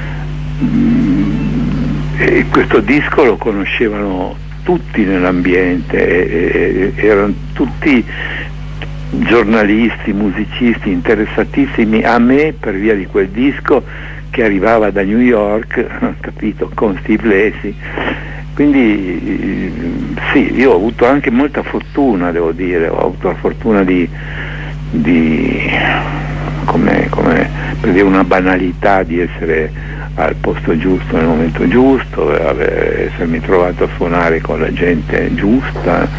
[SPEAKER 2] e questo disco lo conoscevano tutti nell'ambiente, e, e, erano tutti giornalisti, musicisti interessatissimi a me per via di quel disco che arrivava da New York, capito, con Steve Lacy. Quindi sì, io ho avuto anche molta fortuna, devo dire, ho avuto la fortuna di, di come, come per dire una banalità, di essere al posto giusto nel momento giusto, aver, essermi trovato a suonare con la gente giusta,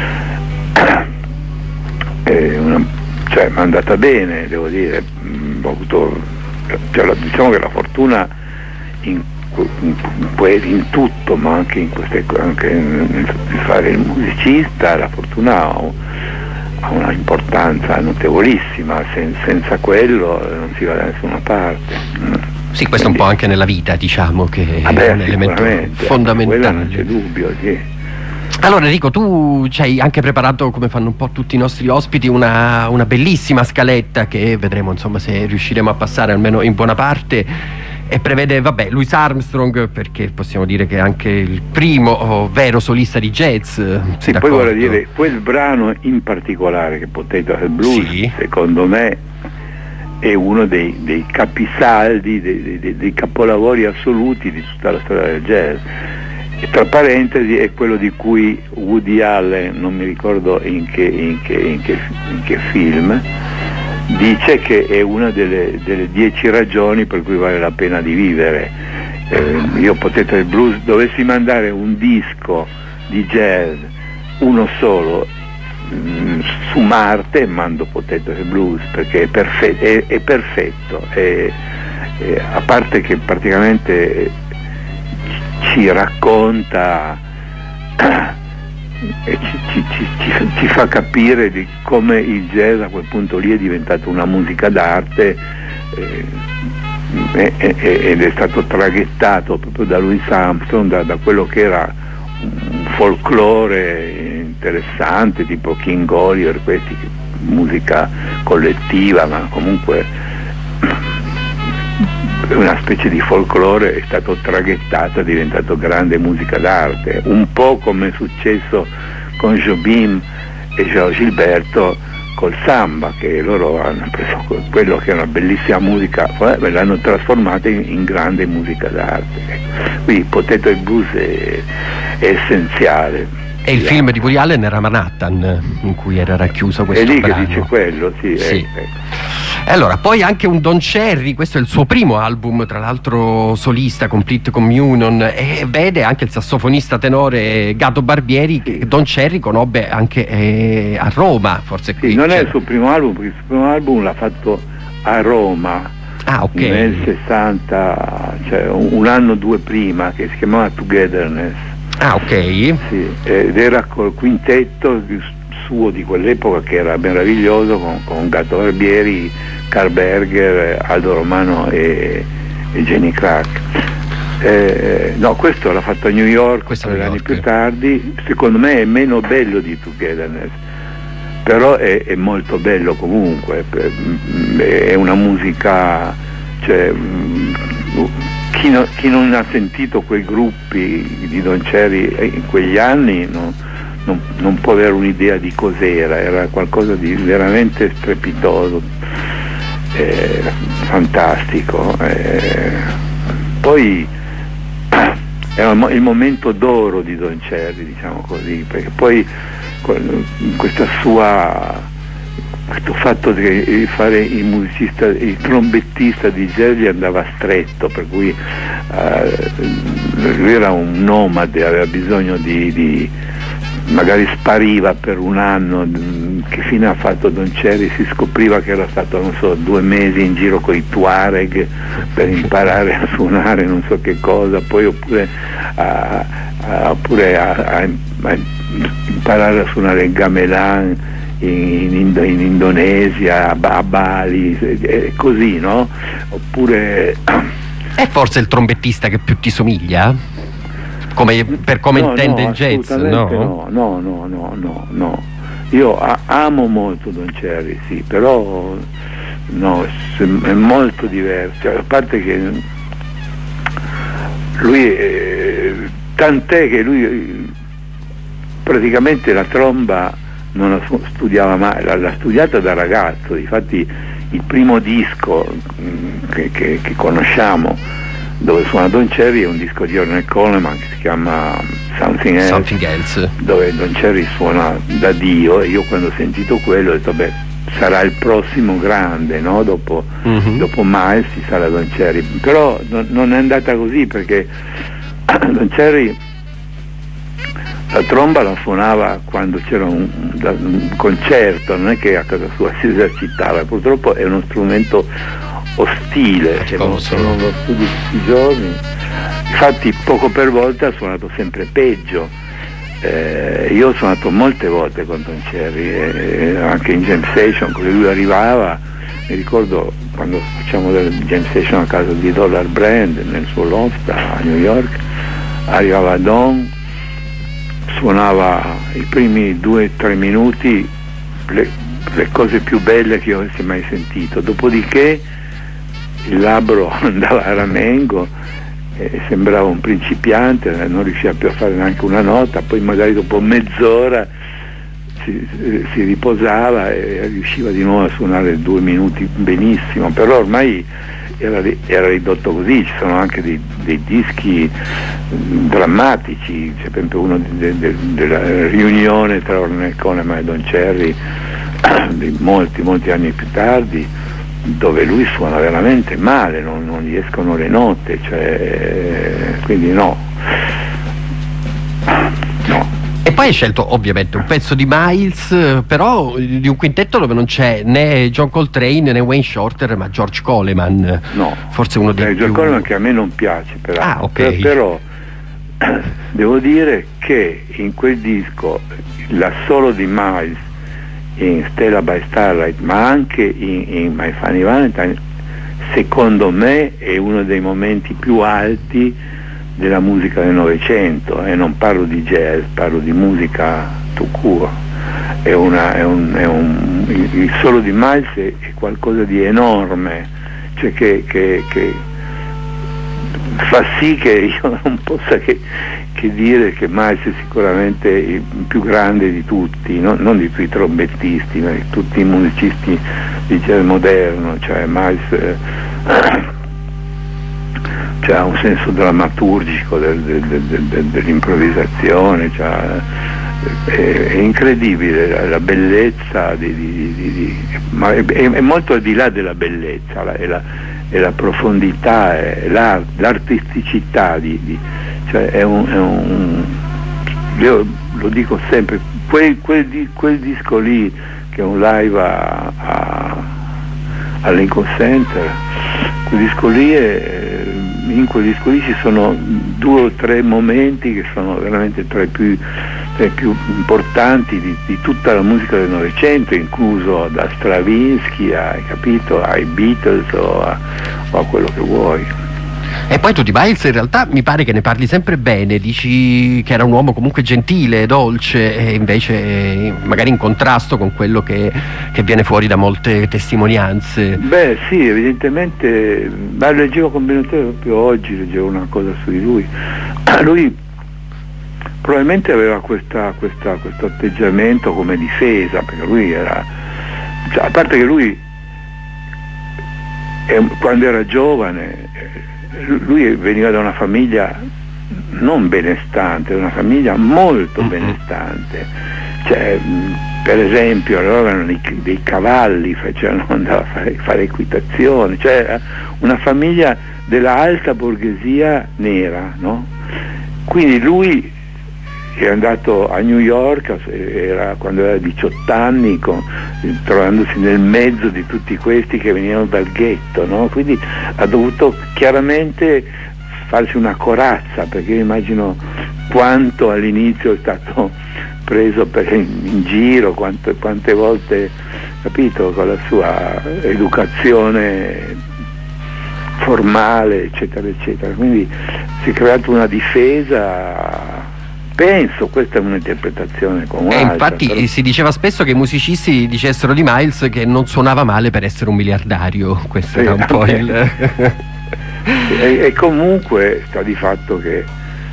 [SPEAKER 2] e una, cioè mi è andata bene, devo dire, ho avuto, cioè, diciamo che la fortuna in In, in tutto, ma anche in queste anche nel fare il musicista, la fortuna ha, ha una importanza notevolissima, Sen, senza quello non si va da nessuna parte.
[SPEAKER 1] Sì, questo Quindi, un po' anche nella vita, diciamo che
[SPEAKER 2] vabbè,
[SPEAKER 1] è un elemento fondamentale.
[SPEAKER 2] Non c'è dubbio, sì.
[SPEAKER 1] Allora Enrico, tu ci hai anche preparato, come fanno un po' tutti i nostri ospiti, una, una bellissima scaletta che vedremo insomma se riusciremo a passare almeno in buona parte. E prevede, vabbè, Louis Armstrong, perché possiamo dire che è anche il primo oh, vero solista di jazz.
[SPEAKER 2] Sì, poi vorrei dire, quel brano in particolare, che Potato Head Blues, sì, secondo me è uno dei, dei capisaldi, dei, dei, dei capolavori assoluti di tutta la storia del jazz. E tra parentesi è quello di cui Woody Allen, non mi ricordo in che, in che, in che, in che film, dice che è una delle, delle dieci ragioni per cui vale la pena di vivere. Eh, io Potato Head Blues, dovessi mandare un disco di jazz, uno solo, mh, su Marte, mando Potato Head Blues, perché è, perfe- è, è perfetto, è, è, a parte che praticamente ci racconta e ci, ci, ci, ci, ci fa capire di come il jazz a quel punto lì è diventato una musica d'arte, eh, eh, ed è stato traghettato proprio da Louis Armstrong, da, da quello che era un folklore interessante tipo King Oliver, questi, musica collettiva, ma comunque una specie di folklore, è stato traghettato, è diventato grande musica d'arte, un po' come è successo con Jobim e João Gilberto col samba, che loro hanno preso quello che è una bellissima musica e l'hanno trasformata in, in grande musica d'arte. Quindi Potato Head Blues è, è essenziale.
[SPEAKER 1] E il film di Woody Allen era Manhattan, in cui era racchiuso questo
[SPEAKER 2] brano. È lì
[SPEAKER 1] brano.
[SPEAKER 2] Che dice quello, sì.
[SPEAKER 1] sì.
[SPEAKER 2] Eh, eh.
[SPEAKER 1] Allora, poi anche un Don Cherry, questo è il suo primo album, tra l'altro solista, Complete Communion, e vede anche il sassofonista tenore Gato Barbieri, che Don Cherry conobbe anche eh, a Roma, forse qui.
[SPEAKER 2] Sì, non è il suo primo album, perché il suo primo album l'ha fatto a Roma.
[SPEAKER 1] Ah, ok.
[SPEAKER 2] Nel sessanta, cioè un, un anno o due prima, che si chiamava Togetherness.
[SPEAKER 1] Ah, ok.
[SPEAKER 2] Sì, ed era col quintetto suo di quell'epoca, che era meraviglioso, con, con Gato Barbieri, Carl Berger, Aldo Romano e, e Jenny Clark. Eh, no, questo l'ha fatto a New York tre anni più tardi. Secondo me è meno bello di Togetherness, però è, è molto bello comunque, è una musica, cioè, chi, no, chi non ha sentito quei gruppi di Don Cherry in quegli anni non, non, non può avere un'idea di cos'era, era qualcosa di veramente strepitoso, eh, fantastico. Eh, poi era il momento d'oro di Don Cherry, diciamo così, perché poi questa sua questo fatto di fare il musicista, il trombettista di jazz gli andava stretto, per cui eh, lui era un nomade, aveva bisogno di, di magari spariva per un anno. Che fine ha fatto Don Cherry? Si scopriva che era stato, non so, due mesi in giro con i Tuareg per imparare a suonare non so che cosa, poi oppure a, a, oppure a, a, a imparare a suonare il gamelan in, in, in Indonesia, a Bali, così, no? Oppure
[SPEAKER 1] è forse il trombettista che più ti somiglia? Come, per come
[SPEAKER 2] no,
[SPEAKER 1] intende
[SPEAKER 2] no,
[SPEAKER 1] il jazz, no?
[SPEAKER 2] No, no, no, no, no, no. Io a, amo molto Don Cherry, sì, però no, è molto diverso, a parte che lui eh, tant'è che lui praticamente la tromba non la studiava mai, l'ha studiata da ragazzo. Infatti il primo disco che, che, che conosciamo dove suona Don Cherry è un disco di Ornette Coleman che si chiama Something Else,
[SPEAKER 1] Something Else,
[SPEAKER 2] dove Don Cherry suona da Dio, e io quando ho sentito quello ho detto beh, sarà il prossimo grande, no? Dopo, mm-hmm. dopo Miles ci sarà Don Cherry, però no, non è andata così, perché Don Cherry la tromba la suonava quando c'era un, un concerto, non è che a casa sua si esercitava, purtroppo è uno strumento ostile, che non, non lo studi tutti i giorni. Infatti poco per volta ha suonato sempre peggio. Eh, io ho suonato molte volte con Don Cherry, eh, anche in jam session, quando lui arrivava, mi ricordo quando facciamo delle jam session a casa di Dollar Brand nel suo loft a New York, arrivava Don, suonava i primi due o tre minuti le, le cose più belle che io avessi mai sentito, dopodiché il labbro andava a ramengo, eh, sembrava un principiante, non riusciva più a fare neanche una nota, poi magari dopo mezz'ora si, si riposava e riusciva di nuovo a suonare due minuti benissimo, però ormai era, era ridotto così. Ci sono anche dei, dei dischi drammatici, c'è per esempio uno de, de, della riunione tra Ornette Coleman e Don Cherry di molti molti anni più tardi, dove lui suona veramente male, non, non gli escono le note, cioè, quindi no no.
[SPEAKER 1] E poi hai scelto ovviamente un pezzo di Miles, però di un quintetto dove non c'è né John Coltrane né Wayne Shorter, ma George Coleman.
[SPEAKER 2] No,
[SPEAKER 1] forse uno dei
[SPEAKER 2] eh,
[SPEAKER 1] più...
[SPEAKER 2] George Coleman, che a me non piace peraltro.
[SPEAKER 1] Ah, okay.
[SPEAKER 2] Però devo dire che in quel disco l'assolo di Miles in Stella by Starlight, ma anche in, in My Funny Valentine, secondo me è uno dei momenti più alti della musica del Novecento, e eh, non parlo di jazz, parlo di musica tout court. È una, è un, è un, il, il solo di Miles è, è qualcosa di enorme, cioè che, che, che fa sì che io non possa che, che dire che Miles è sicuramente il più grande di tutti, no? Non di tutti i trombettisti, ma di tutti i musicisti di jazz moderno. Cioè Miles eh, cioè, ha un senso drammaturgico del, del, del, del, dell'improvvisazione, cioè, è, è incredibile la, la bellezza di, di, di, di, ma è, è molto al di là della bellezza, la, è la e la profondità, e l'art, l'artisticità di, di, cioè è un, è un io lo dico sempre, quel, quel, quel disco lì che è un live a, a, a Lincoln Center, quel disco lì è, in quel disco lì ci sono due o tre momenti che sono veramente tra i più, tra i più importanti di, di tutta la musica del Novecento, incluso da Stravinsky, hai capito, ai Beatles o a, o a quello che vuoi.
[SPEAKER 1] E poi tu di Miles in realtà mi pare che ne parli sempre bene, dici che era un uomo comunque gentile, dolce, e invece magari in contrasto con quello che, che viene fuori da molte testimonianze.
[SPEAKER 2] Beh sì, evidentemente, ma leggevo con Benedetto proprio oggi, leggevo una cosa su di lui. Lui probabilmente aveva questa, questa, questo atteggiamento come difesa, perché lui era, cioè, a parte che lui eh, quando era giovane, lui veniva da una famiglia non benestante, una famiglia molto benestante. Cioè, per esempio, loro avevano dei cavalli, facevano, andavano a fare, fare equitazione, cioè una famiglia della alta borghesia nera, no? Quindi lui è andato a New York, era, quando aveva diciotto anni, con, trovandosi nel mezzo di tutti questi che venivano dal ghetto, no? Quindi ha dovuto chiaramente farsi una corazza, perché io immagino quanto all'inizio è stato preso per in, in giro, quante, quante volte, capito, con la sua educazione formale, eccetera, eccetera. Quindi si è creata una difesa. Penso, questa è un'interpretazione con un'altra.
[SPEAKER 1] E infatti però si diceva spesso che i musicisti dicessero di Miles che non suonava male per essere un miliardario, questo sì, era un po' il...
[SPEAKER 2] e, e comunque sta di fatto che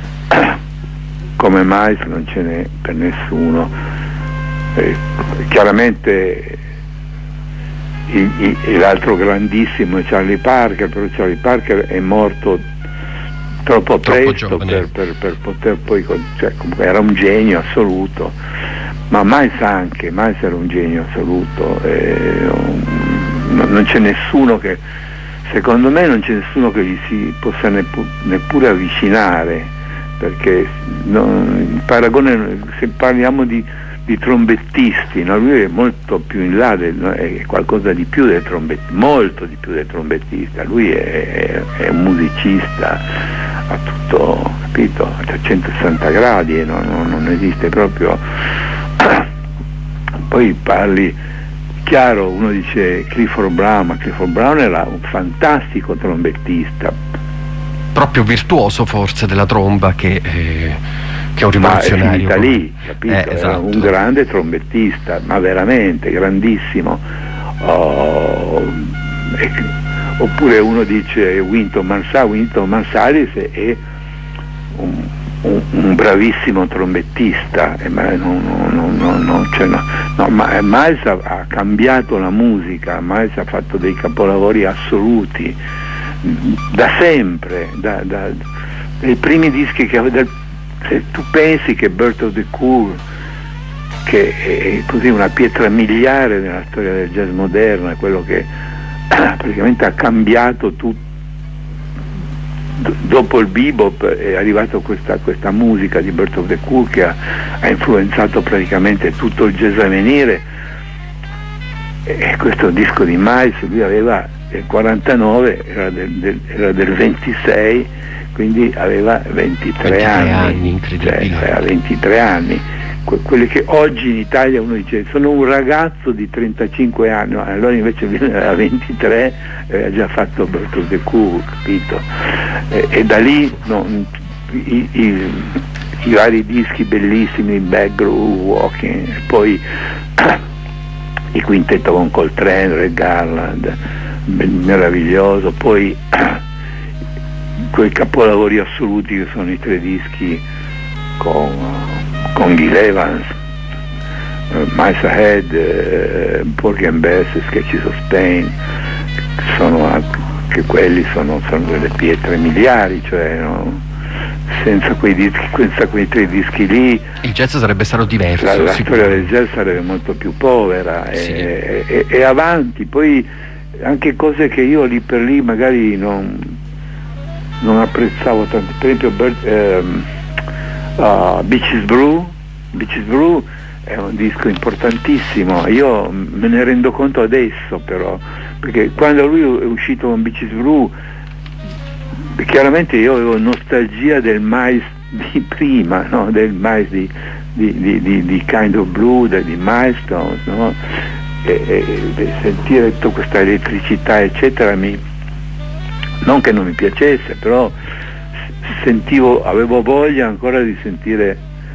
[SPEAKER 2] come Miles non ce n'è per nessuno. E, chiaramente il, il, l'altro grandissimo è Charlie Parker, però Charlie Parker è morto troppo presto per, per, per poter poi, cioè, comunque era un genio assoluto, ma Miles anche, Miles era un genio assoluto, e non, non c'è nessuno che, secondo me non c'è nessuno che gli si possa neppure, neppure avvicinare, perché non, il paragone, se parliamo di, di trombettisti, no? Lui è molto più in là, del, no? È qualcosa di più del trombettista, molto di più del trombettista, lui è, è, è un musicista a tutto, capito, a trecentosessanta gradi, no? non, non esiste proprio. Poi parli, chiaro, uno dice Clifford Brown, ma Clifford Brown era un fantastico trombettista,
[SPEAKER 1] proprio virtuoso forse della tromba, che, eh, che è un rivoluzionario.
[SPEAKER 2] Ma è lì, capito?
[SPEAKER 1] Eh, esatto.
[SPEAKER 2] Era un grande trombettista, ma veramente grandissimo. Oh, e, oppure uno dice Wynton Marsalis, Wynton Marsalis è un, un, un bravissimo trombettista, eh, ma non, non, non, non, cioè no, no, ma Miles ha, ha cambiato la musica, Miles ha fatto dei capolavori assoluti da sempre, da, da, dai primi dischi che aveva. Se tu pensi che Birth of the Cool, che è così una pietra miliare nella storia del jazz moderno, è quello che praticamente ha cambiato tutto. Dopo il bebop è arrivata questa, questa musica di Birth of the Cool che ha, ha influenzato praticamente tutto il jazz a venire, e questo disco di Miles, lui aveva il quarantanove, era del, del, era del ventisei, quindi aveva ventitré,
[SPEAKER 1] ventitré
[SPEAKER 2] anni,
[SPEAKER 1] anni, incredibile.
[SPEAKER 2] Cioè, aveva ventitré anni. Quelli che oggi in Italia uno dice sono un ragazzo di trentacinque anni, no, allora invece aveva ventitré, aveva già fatto Birth of the Cool, capito? E, e da lì no, i, i, i vari dischi bellissimi, Back Groove, Walking, e poi il quintetto con Coltrane, Ray Garland, meraviglioso, poi quei capolavori assoluti che sono i tre dischi con con Gil Evans, uh, Miles Ahead, uh, Porgy and Bess, Sketches of Spain, sono anche quelli sono, sono delle pietre miliari, cioè no? senza quei dischi, senza quei tre dischi lì
[SPEAKER 1] il jazz sarebbe stato diverso,
[SPEAKER 2] la, la storia del jazz sarebbe molto più povera, sì. e, e, e avanti. Poi anche cose che io lì per lì magari non, non apprezzavo tanto, per esempio Bert, ehm, Uh, Beaches Brew, Beaches Brew è un disco importantissimo, io me ne rendo conto adesso però, perché quando lui è uscito con Beaches Brew chiaramente io avevo nostalgia del Miles di prima, no? Del Miles di, di, di, di, di Kind of Blue, di Milestones, no? e, e, e sentire tutta questa elettricità eccetera, mi, non che non mi piacesse, però sentivo, avevo voglia ancora di sentire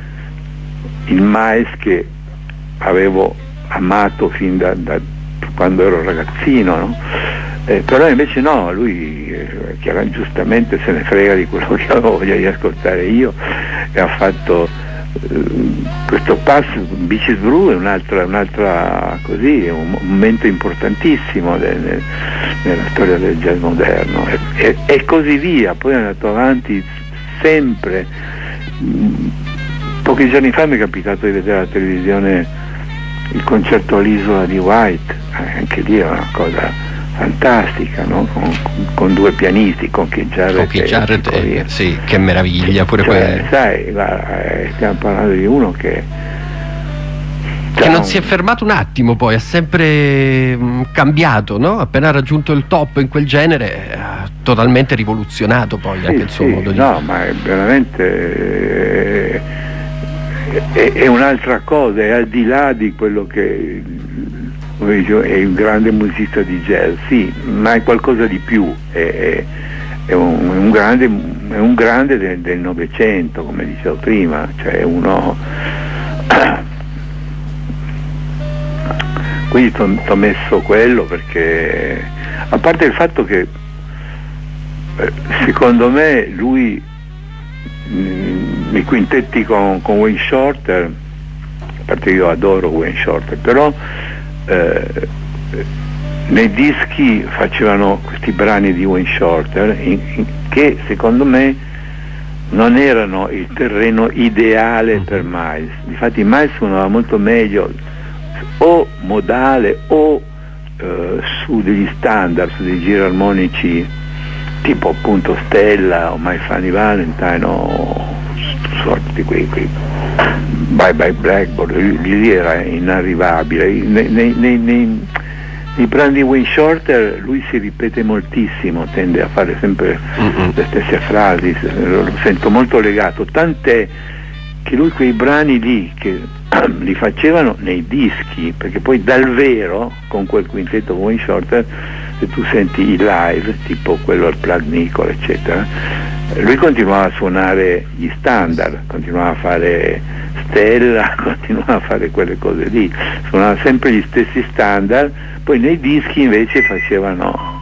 [SPEAKER 2] il Miles che avevo amato fin da, da quando ero ragazzino, no? Eh, però invece no, lui eh, chiaramente giustamente se ne frega di quello che avevo voglia di ascoltare io, e ha fatto eh, questo passo. Beaches Brew è un'altra, un'altra così, è un momento importantissimo de, de, nella storia del jazz moderno, e, e, e così via. Poi è andato avanti sempre. Pochi giorni fa mi è capitato di vedere alla televisione il concerto all'Isola di White, eh, anche lì è una cosa fantastica, no? con, con due pianisti, con Keith Jarrett,
[SPEAKER 1] con Keith Jarrett
[SPEAKER 2] e,
[SPEAKER 1] eh, sì, che meraviglia, pure
[SPEAKER 2] cioè,
[SPEAKER 1] poi...
[SPEAKER 2] sai, guarda, eh, stiamo parlando di uno che
[SPEAKER 1] che non si è fermato un attimo, poi ha sempre mh, cambiato, no? Appena raggiunto il top in quel genere ha totalmente rivoluzionato poi sì, anche il suo
[SPEAKER 2] sì,
[SPEAKER 1] modo di...
[SPEAKER 2] no, ma è veramente eh, è, è un'altra cosa, è al di là di quello che come dicevo, è un grande musicista di jazz, sì, ma è qualcosa di più, è, è, è, un, è un grande, è un grande del, del Novecento, come dicevo prima, cioè uno quindi ti ho messo quello perché, a parte il fatto che eh, secondo me lui mh, i quintetti con, con Wayne Shorter, a parte io adoro Wayne Shorter, però eh, nei dischi facevano questi brani di Wayne Shorter in, in, che secondo me non erano il terreno ideale per Miles. Difatti Miles suonava molto meglio o modale o eh, su degli standard, su dei giri armonici tipo appunto Stella o My Funny Valentine o sorti di quei, quei Bye Bye Blackboard, lì era inarrivabile. Nei, nei, nei, nei, nei brani di Wayne Shorter lui si ripete moltissimo, tende a fare sempre mm-hmm. le stesse frasi, lo sento molto legato, tant'è che lui quei brani lì che li facevano nei dischi, perché poi dal vero con quel quintetto Wayne Shorter, se tu senti i live tipo quello al Plug Nickel eccetera, lui continuava a suonare gli standard, continuava a fare Stella, continuava a fare quelle cose lì, suonava sempre gli stessi standard, poi nei dischi invece facevano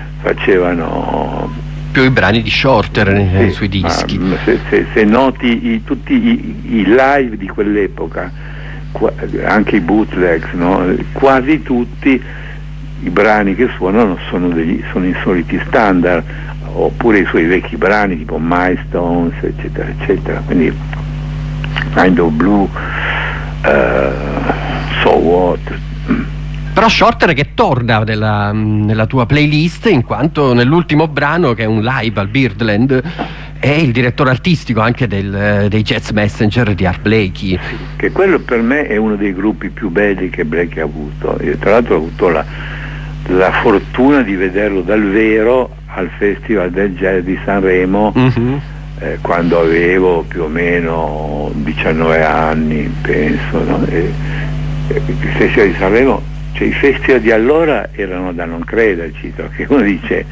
[SPEAKER 2] facevano
[SPEAKER 1] più i brani di Shorter eh, sì, sui dischi.
[SPEAKER 2] Ma se, se, se noti i, tutti i, i live di quell'epoca, qua, anche i bootlegs, no? Quasi tutti i brani che suonano sono, degli, sono i soliti standard, oppure i suoi vecchi brani tipo Milestones eccetera eccetera, quindi Kind of Blue, uh, So What.
[SPEAKER 1] Però Shorter che torna nella, nella tua playlist, in quanto nell'ultimo brano, che è un live al Birdland, è il direttore artistico anche del, dei Jazz Messenger di Art Blakey.
[SPEAKER 2] Sì, che quello per me è uno dei gruppi più belli che Blakey ha avuto. Io tra l'altro ho avuto la, la fortuna di vederlo dal vero al Festival del Jazz di Sanremo, mm-hmm. eh, quando avevo più o meno diciannove anni, penso, no? E, e, il Festival di Sanremo, cioè i festival di allora erano da non crederci, perché uno dice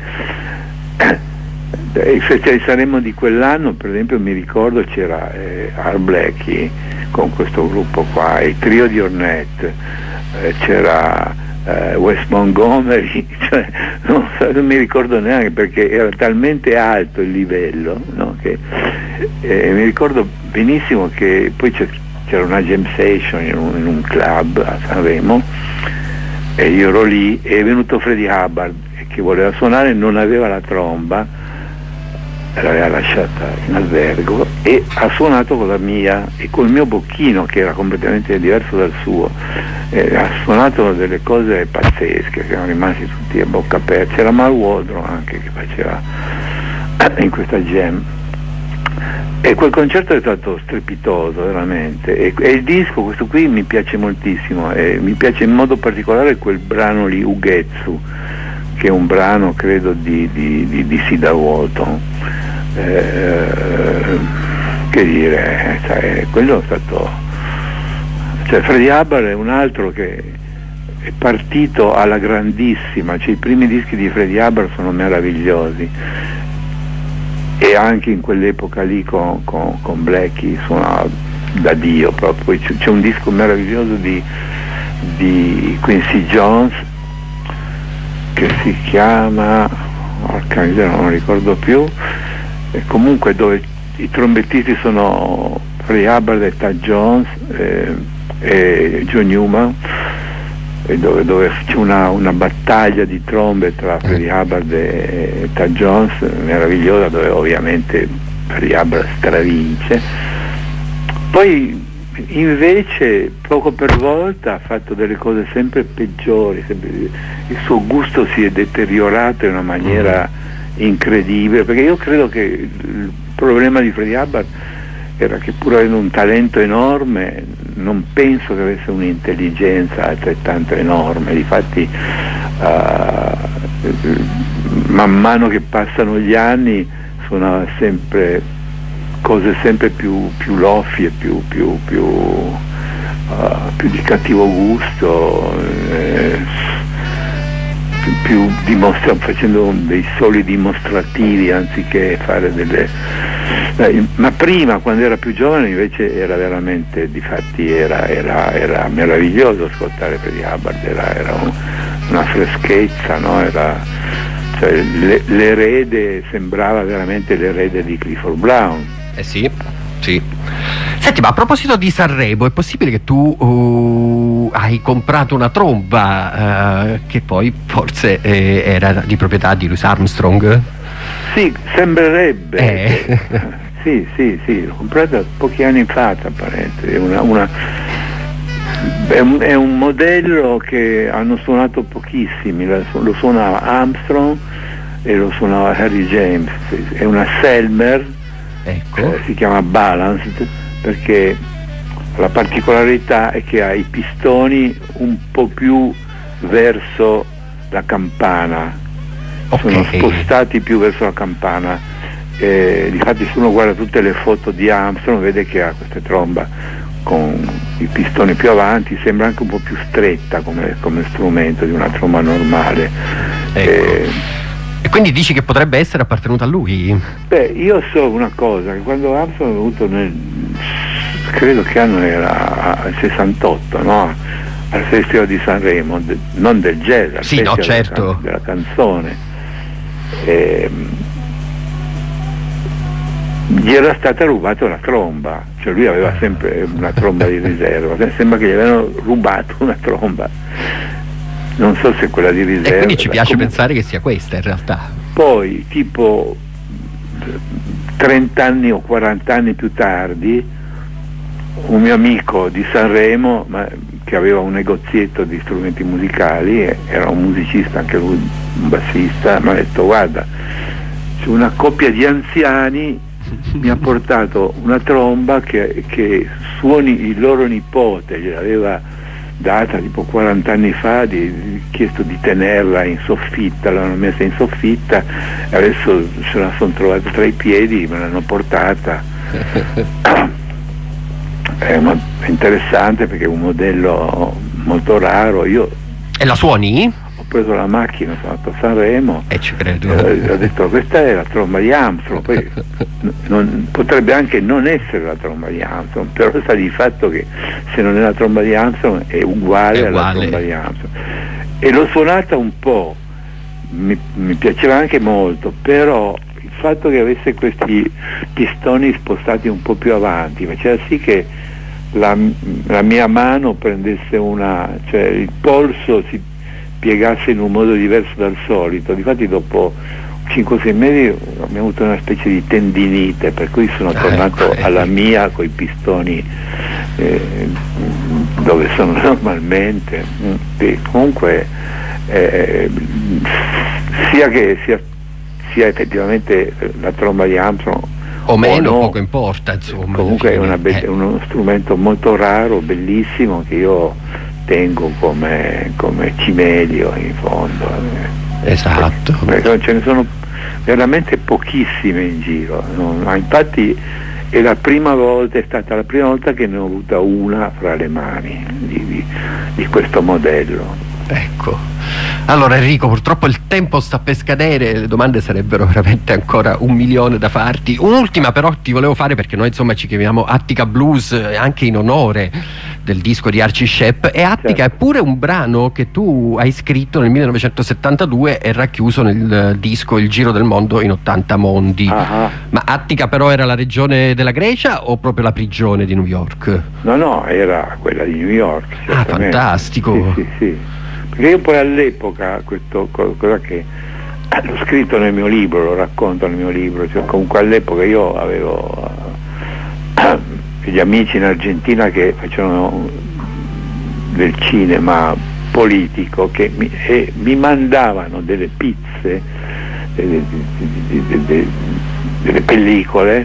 [SPEAKER 2] eh, il Festival di Sanremo di quell'anno, per esempio, mi ricordo c'era eh, Art Blakey con questo gruppo qua, il trio di Ornette, eh, c'era eh, Wes Montgomery, cioè, non, non mi ricordo neanche perché era talmente alto il livello, no? Che, eh, mi ricordo benissimo che poi c'era una jam session in un, in un club a Sanremo e io ero lì e è venuto Freddie Hubbard che voleva suonare, non aveva la tromba, l'aveva lasciata in albergo e ha suonato con la mia e col mio bocchino che era completamente diverso dal suo, e ha suonato delle cose pazzesche che erano rimasti tutti a bocca aperta. C'era Mal Waldron anche che faceva in questa jam e quel concerto è stato strepitoso veramente, e, e il disco questo qui mi piace moltissimo, e mi piace in modo particolare quel brano lì, Ugetsu, che è un brano credo di, di, di, di Cedar Walton, eh, che dire, cioè, quello è stato, cioè Freddie Hubbard è un altro che è partito alla grandissima, cioè i primi dischi di Freddie Hubbard sono meravigliosi, e anche in quell'epoca lì con, con, con Blakey suonava da Dio proprio. Poi c'è, c'è un disco meraviglioso di, di Quincy Jones che si chiama, porca miseria, non ricordo più, e comunque dove i trombettisti sono Freddie Hubbard e Tad Jones eh, e Joe Newman, e dove, dove c'è una, una battaglia di trombe tra Freddie Hubbard e Tad Jones meravigliosa, dove ovviamente Freddie Hubbard stravince. Poi invece poco per volta ha fatto delle cose sempre peggiori, sempre, il suo gusto si è deteriorato in una maniera incredibile, perché io credo che il problema di Freddie Hubbard era che, pur avendo un talento enorme, non penso che avesse un'intelligenza altrettanto enorme. Difatti uh, man mano che passano gli anni suonava sempre cose sempre più, più loffi e più, più, più, uh, più di cattivo gusto, eh, più, più dimostra- facendo dei soli dimostrativi anziché fare delle... Eh, ma prima, quando era più giovane, invece era veramente, difatti era, era, era meraviglioso ascoltare Freddie Hubbard, era, era un, una freschezza, no? Era, cioè, le, l'erede sembrava veramente l'erede di Clifford Brown.
[SPEAKER 1] Eh sì, sì. Senti, ma a proposito di Sanremo, è possibile che tu uh, hai comprato una tromba uh, che poi forse eh, era di proprietà di Louis Armstrong?
[SPEAKER 2] Sì, sembrerebbe.
[SPEAKER 1] Eh.
[SPEAKER 2] Sì, sì, sì, l'ho comprata pochi anni fa, tra parentesi. Una, una, è, un, è un modello che hanno suonato pochissimi, lo suonava Armstrong e lo suonava Harry James. È una Selmer.
[SPEAKER 1] Ecco.
[SPEAKER 2] Eh, si chiama Balanced perché la particolarità è che ha i pistoni un po' più verso la campana, okay. Sono spostati più verso la campana. Eh, difatti, se uno guarda tutte le foto di Armstrong vede che ha questa tromba con i pistoni più avanti, sembra anche un po' più stretta come, come strumento di una tromba normale.
[SPEAKER 1] Ecco. Eh, E quindi dici che potrebbe essere appartenuta a lui?
[SPEAKER 2] Beh, io so una cosa, che quando Armstrong è venuto nel, credo che anno era il sessantotto, no? Al Festival di Sanremo, de, non del jazz, al
[SPEAKER 1] sì,
[SPEAKER 2] Festival
[SPEAKER 1] no, certo.
[SPEAKER 2] della, della canzone. E, gli era stata rubata una tromba, cioè lui aveva sempre una tromba di riserva, sembra che gli avevano rubato una tromba. Non so se quella di riserva.
[SPEAKER 1] E quindi ci piace
[SPEAKER 2] comunque
[SPEAKER 1] pensare che sia questa in realtà.
[SPEAKER 2] Poi, tipo trenta anni o quaranta anni più tardi, un mio amico di Sanremo, ma, che aveva un negozietto di strumenti musicali, era un musicista, anche lui un bassista, mi ha detto: guarda, c'è una coppia di anziani, mi ha portato una tromba che, che suoni il loro nipote, gliel'aveva data tipo quaranta anni fa, di, di, chiesto di tenerla in soffitta, l'hanno messa in soffitta e adesso se la sono trovata tra i piedi, me l'hanno portata. È, una, è interessante perché è un modello molto raro. Io
[SPEAKER 1] e la suoni?
[SPEAKER 2] ho preso la macchina, sono andato a Sanremo
[SPEAKER 1] e ci credo.
[SPEAKER 2] E ho detto: questa è la tromba di Armstrong. Poi non, potrebbe anche non essere la tromba di Armstrong, però sta di fatto che se non è la tromba di Armstrong è uguale, è uguale. alla tromba di Armstrong. E l'ho suonata un po', mi, mi piaceva anche molto, però il fatto che avesse questi pistoni spostati un po' più avanti faceva sì che la, la mia mano prendesse una, cioè il polso si piegasse in un modo diverso dal solito. Difatti dopo cinque sei mesi abbiamo avuto una specie di tendinite, per cui sono tornato ecco, alla mia coi pistoni eh, dove sono normalmente. E comunque eh, sia che sia, sia effettivamente la tromba di Armstrong
[SPEAKER 1] o meno,
[SPEAKER 2] o no,
[SPEAKER 1] poco importa, insomma.
[SPEAKER 2] Comunque è, una be- è uno strumento molto raro, bellissimo, che io tengo come, come cimelio in fondo.
[SPEAKER 1] Esatto.
[SPEAKER 2] Perché ce ne sono veramente pochissime in giro, no? Ma infatti è la prima volta, è stata la prima volta che ne ho avuta una fra le mani di, di, di questo modello.
[SPEAKER 1] Ecco. Allora Enrico, purtroppo il tempo sta per scadere, le domande sarebbero veramente ancora un milione da farti. Un'ultima però ti volevo fare, perché noi insomma ci chiamiamo Attica Blues anche in onore del disco di Archie Shepp, e Attica certo. è pure un brano che tu hai scritto nel millenovecentosettantadue e racchiuso nel disco Il Giro del Mondo in ottanta mondi. Uh-huh. Ma Attica però era la regione della Grecia o proprio la prigione di New York?
[SPEAKER 2] No, no, era quella di New York.
[SPEAKER 1] Ah, fantastico.
[SPEAKER 2] Sì, sì, sì. Perché io poi all'epoca, questo cosa che l'ho scritto nel mio libro, lo racconto nel mio libro, cioè, comunque all'epoca io avevo degli amici in Argentina che facevano del cinema politico, che mi, e mi mandavano delle pizze, delle, delle, delle pellicole,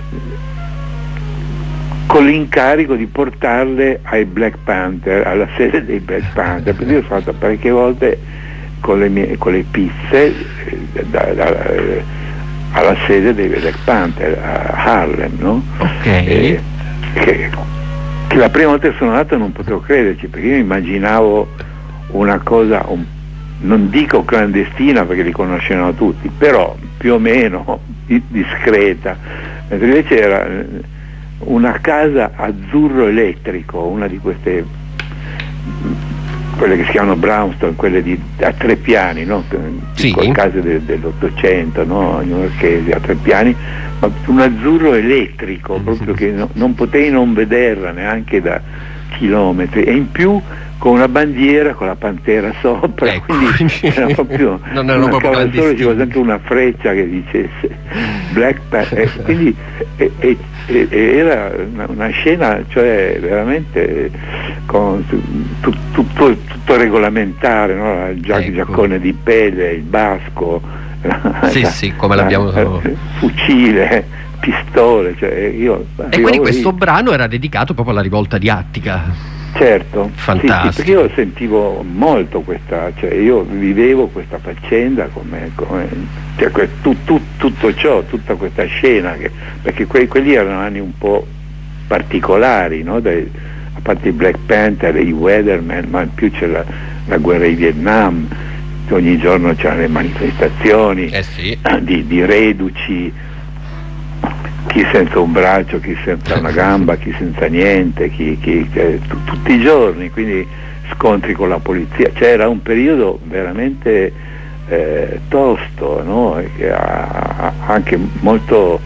[SPEAKER 2] con l'incarico di portarle ai Black Panther, alla sede dei Black Panther, perché io sono stato parecchie volte con le, mie, con le pizze da, da, alla sede dei Black Panther a Harlem, no?
[SPEAKER 1] Ok.
[SPEAKER 2] E, che, che la prima volta che sono andato non potevo crederci, perché io immaginavo una cosa, un, non dico clandestina perché li conoscevano tutti, però più o meno discreta, mentre invece era una casa azzurro elettrico, una di queste, quelle che si chiamano brownstone, quelle di, a tre piani, no?
[SPEAKER 1] Sì.
[SPEAKER 2] Case del, dell'Ottocento, no? Newyorkesi a tre piani, ma un azzurro elettrico, proprio che no, non potevi non vederla neanche da chilometri, e in più con una bandiera con la pantera sopra,
[SPEAKER 1] ecco,
[SPEAKER 2] quindi era proprio
[SPEAKER 1] non erano proprio
[SPEAKER 2] solo ci voleva sempre una freccia che dicesse Black Panther, quindi e, e, e, era una, una scena, cioè veramente con tu, tutto, tutto regolamentare, no? Il giac-
[SPEAKER 1] ecco.
[SPEAKER 2] giaccone di pelle, il basco,
[SPEAKER 1] sì
[SPEAKER 2] la,
[SPEAKER 1] sì, come l'abbiamo
[SPEAKER 2] la, fucile, pistole, cioè io,
[SPEAKER 1] e quindi questo lì. Brano era dedicato proprio alla rivolta di Attica.
[SPEAKER 2] Certo,
[SPEAKER 1] fantastico.
[SPEAKER 2] Sì, sì, perché io sentivo molto questa, cioè io vivevo questa faccenda come, come cioè, tu, tu, tutto ciò, tutta questa scena, che, perché que, quelli erano anni un po' particolari, no? Dai, a parte i Black Panther, i Weatherman, ma in più c'è la, la guerra di Vietnam, ogni giorno c'erano le manifestazioni
[SPEAKER 1] eh sì.
[SPEAKER 2] di, di reduci, chi senza un braccio, chi senza una gamba, chi senza niente, chi, chi, cioè, t- tutti i giorni, quindi scontri con la polizia, cioè era un periodo veramente eh, tosto, no? E ha, ha anche molto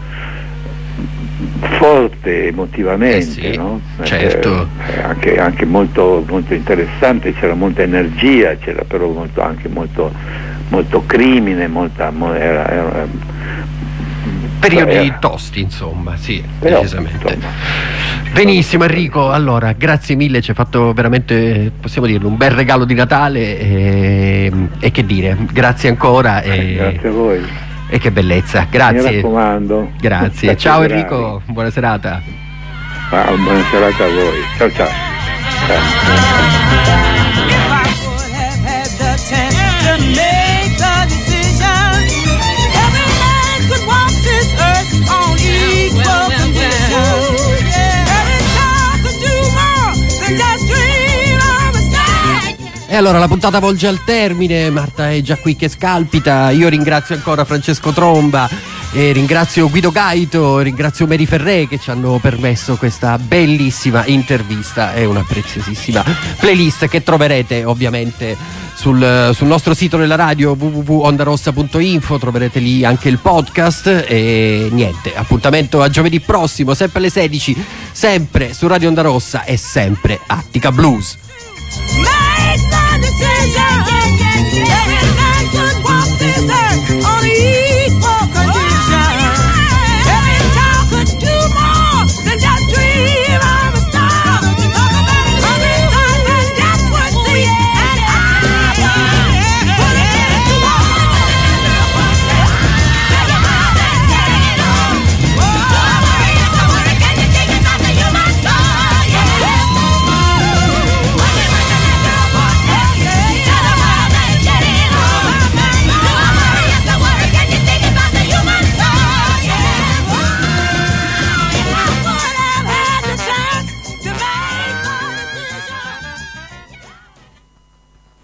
[SPEAKER 2] forte emotivamente,
[SPEAKER 1] eh sì,
[SPEAKER 2] no?
[SPEAKER 1] Certo.
[SPEAKER 2] Eh, anche, anche molto, molto interessante, c'era molta energia, c'era però molto, anche molto, molto crimine, molta, era, era,
[SPEAKER 1] periodi
[SPEAKER 2] era.
[SPEAKER 1] tosti, insomma, sì,
[SPEAKER 2] però,
[SPEAKER 1] decisamente.
[SPEAKER 2] Insomma.
[SPEAKER 1] Benissimo Enrico, allora grazie mille, ci hai fatto veramente, possiamo dirlo, un bel regalo di Natale e, e che dire, grazie ancora e,
[SPEAKER 2] grazie a voi
[SPEAKER 1] e che bellezza, grazie.
[SPEAKER 2] Mi raccomando.
[SPEAKER 1] Grazie, ciao Enrico, buona serata.
[SPEAKER 2] Ah, buona serata a voi, ciao ciao, ciao.
[SPEAKER 1] E allora la puntata volge al termine, Marta è già qui che scalpita, io ringrazio ancora Francesco Tromba, e ringrazio Guido Gaito, ringrazio Mary Ferré che ci hanno permesso questa bellissima intervista e una preziosissima playlist che troverete ovviamente sul, sul nostro sito della radio w w w punto ondarossa punto info, troverete lì anche il podcast e niente, appuntamento a giovedì prossimo, sempre alle sedici, sempre su Radio Onda Rossa e sempre Attica Blues.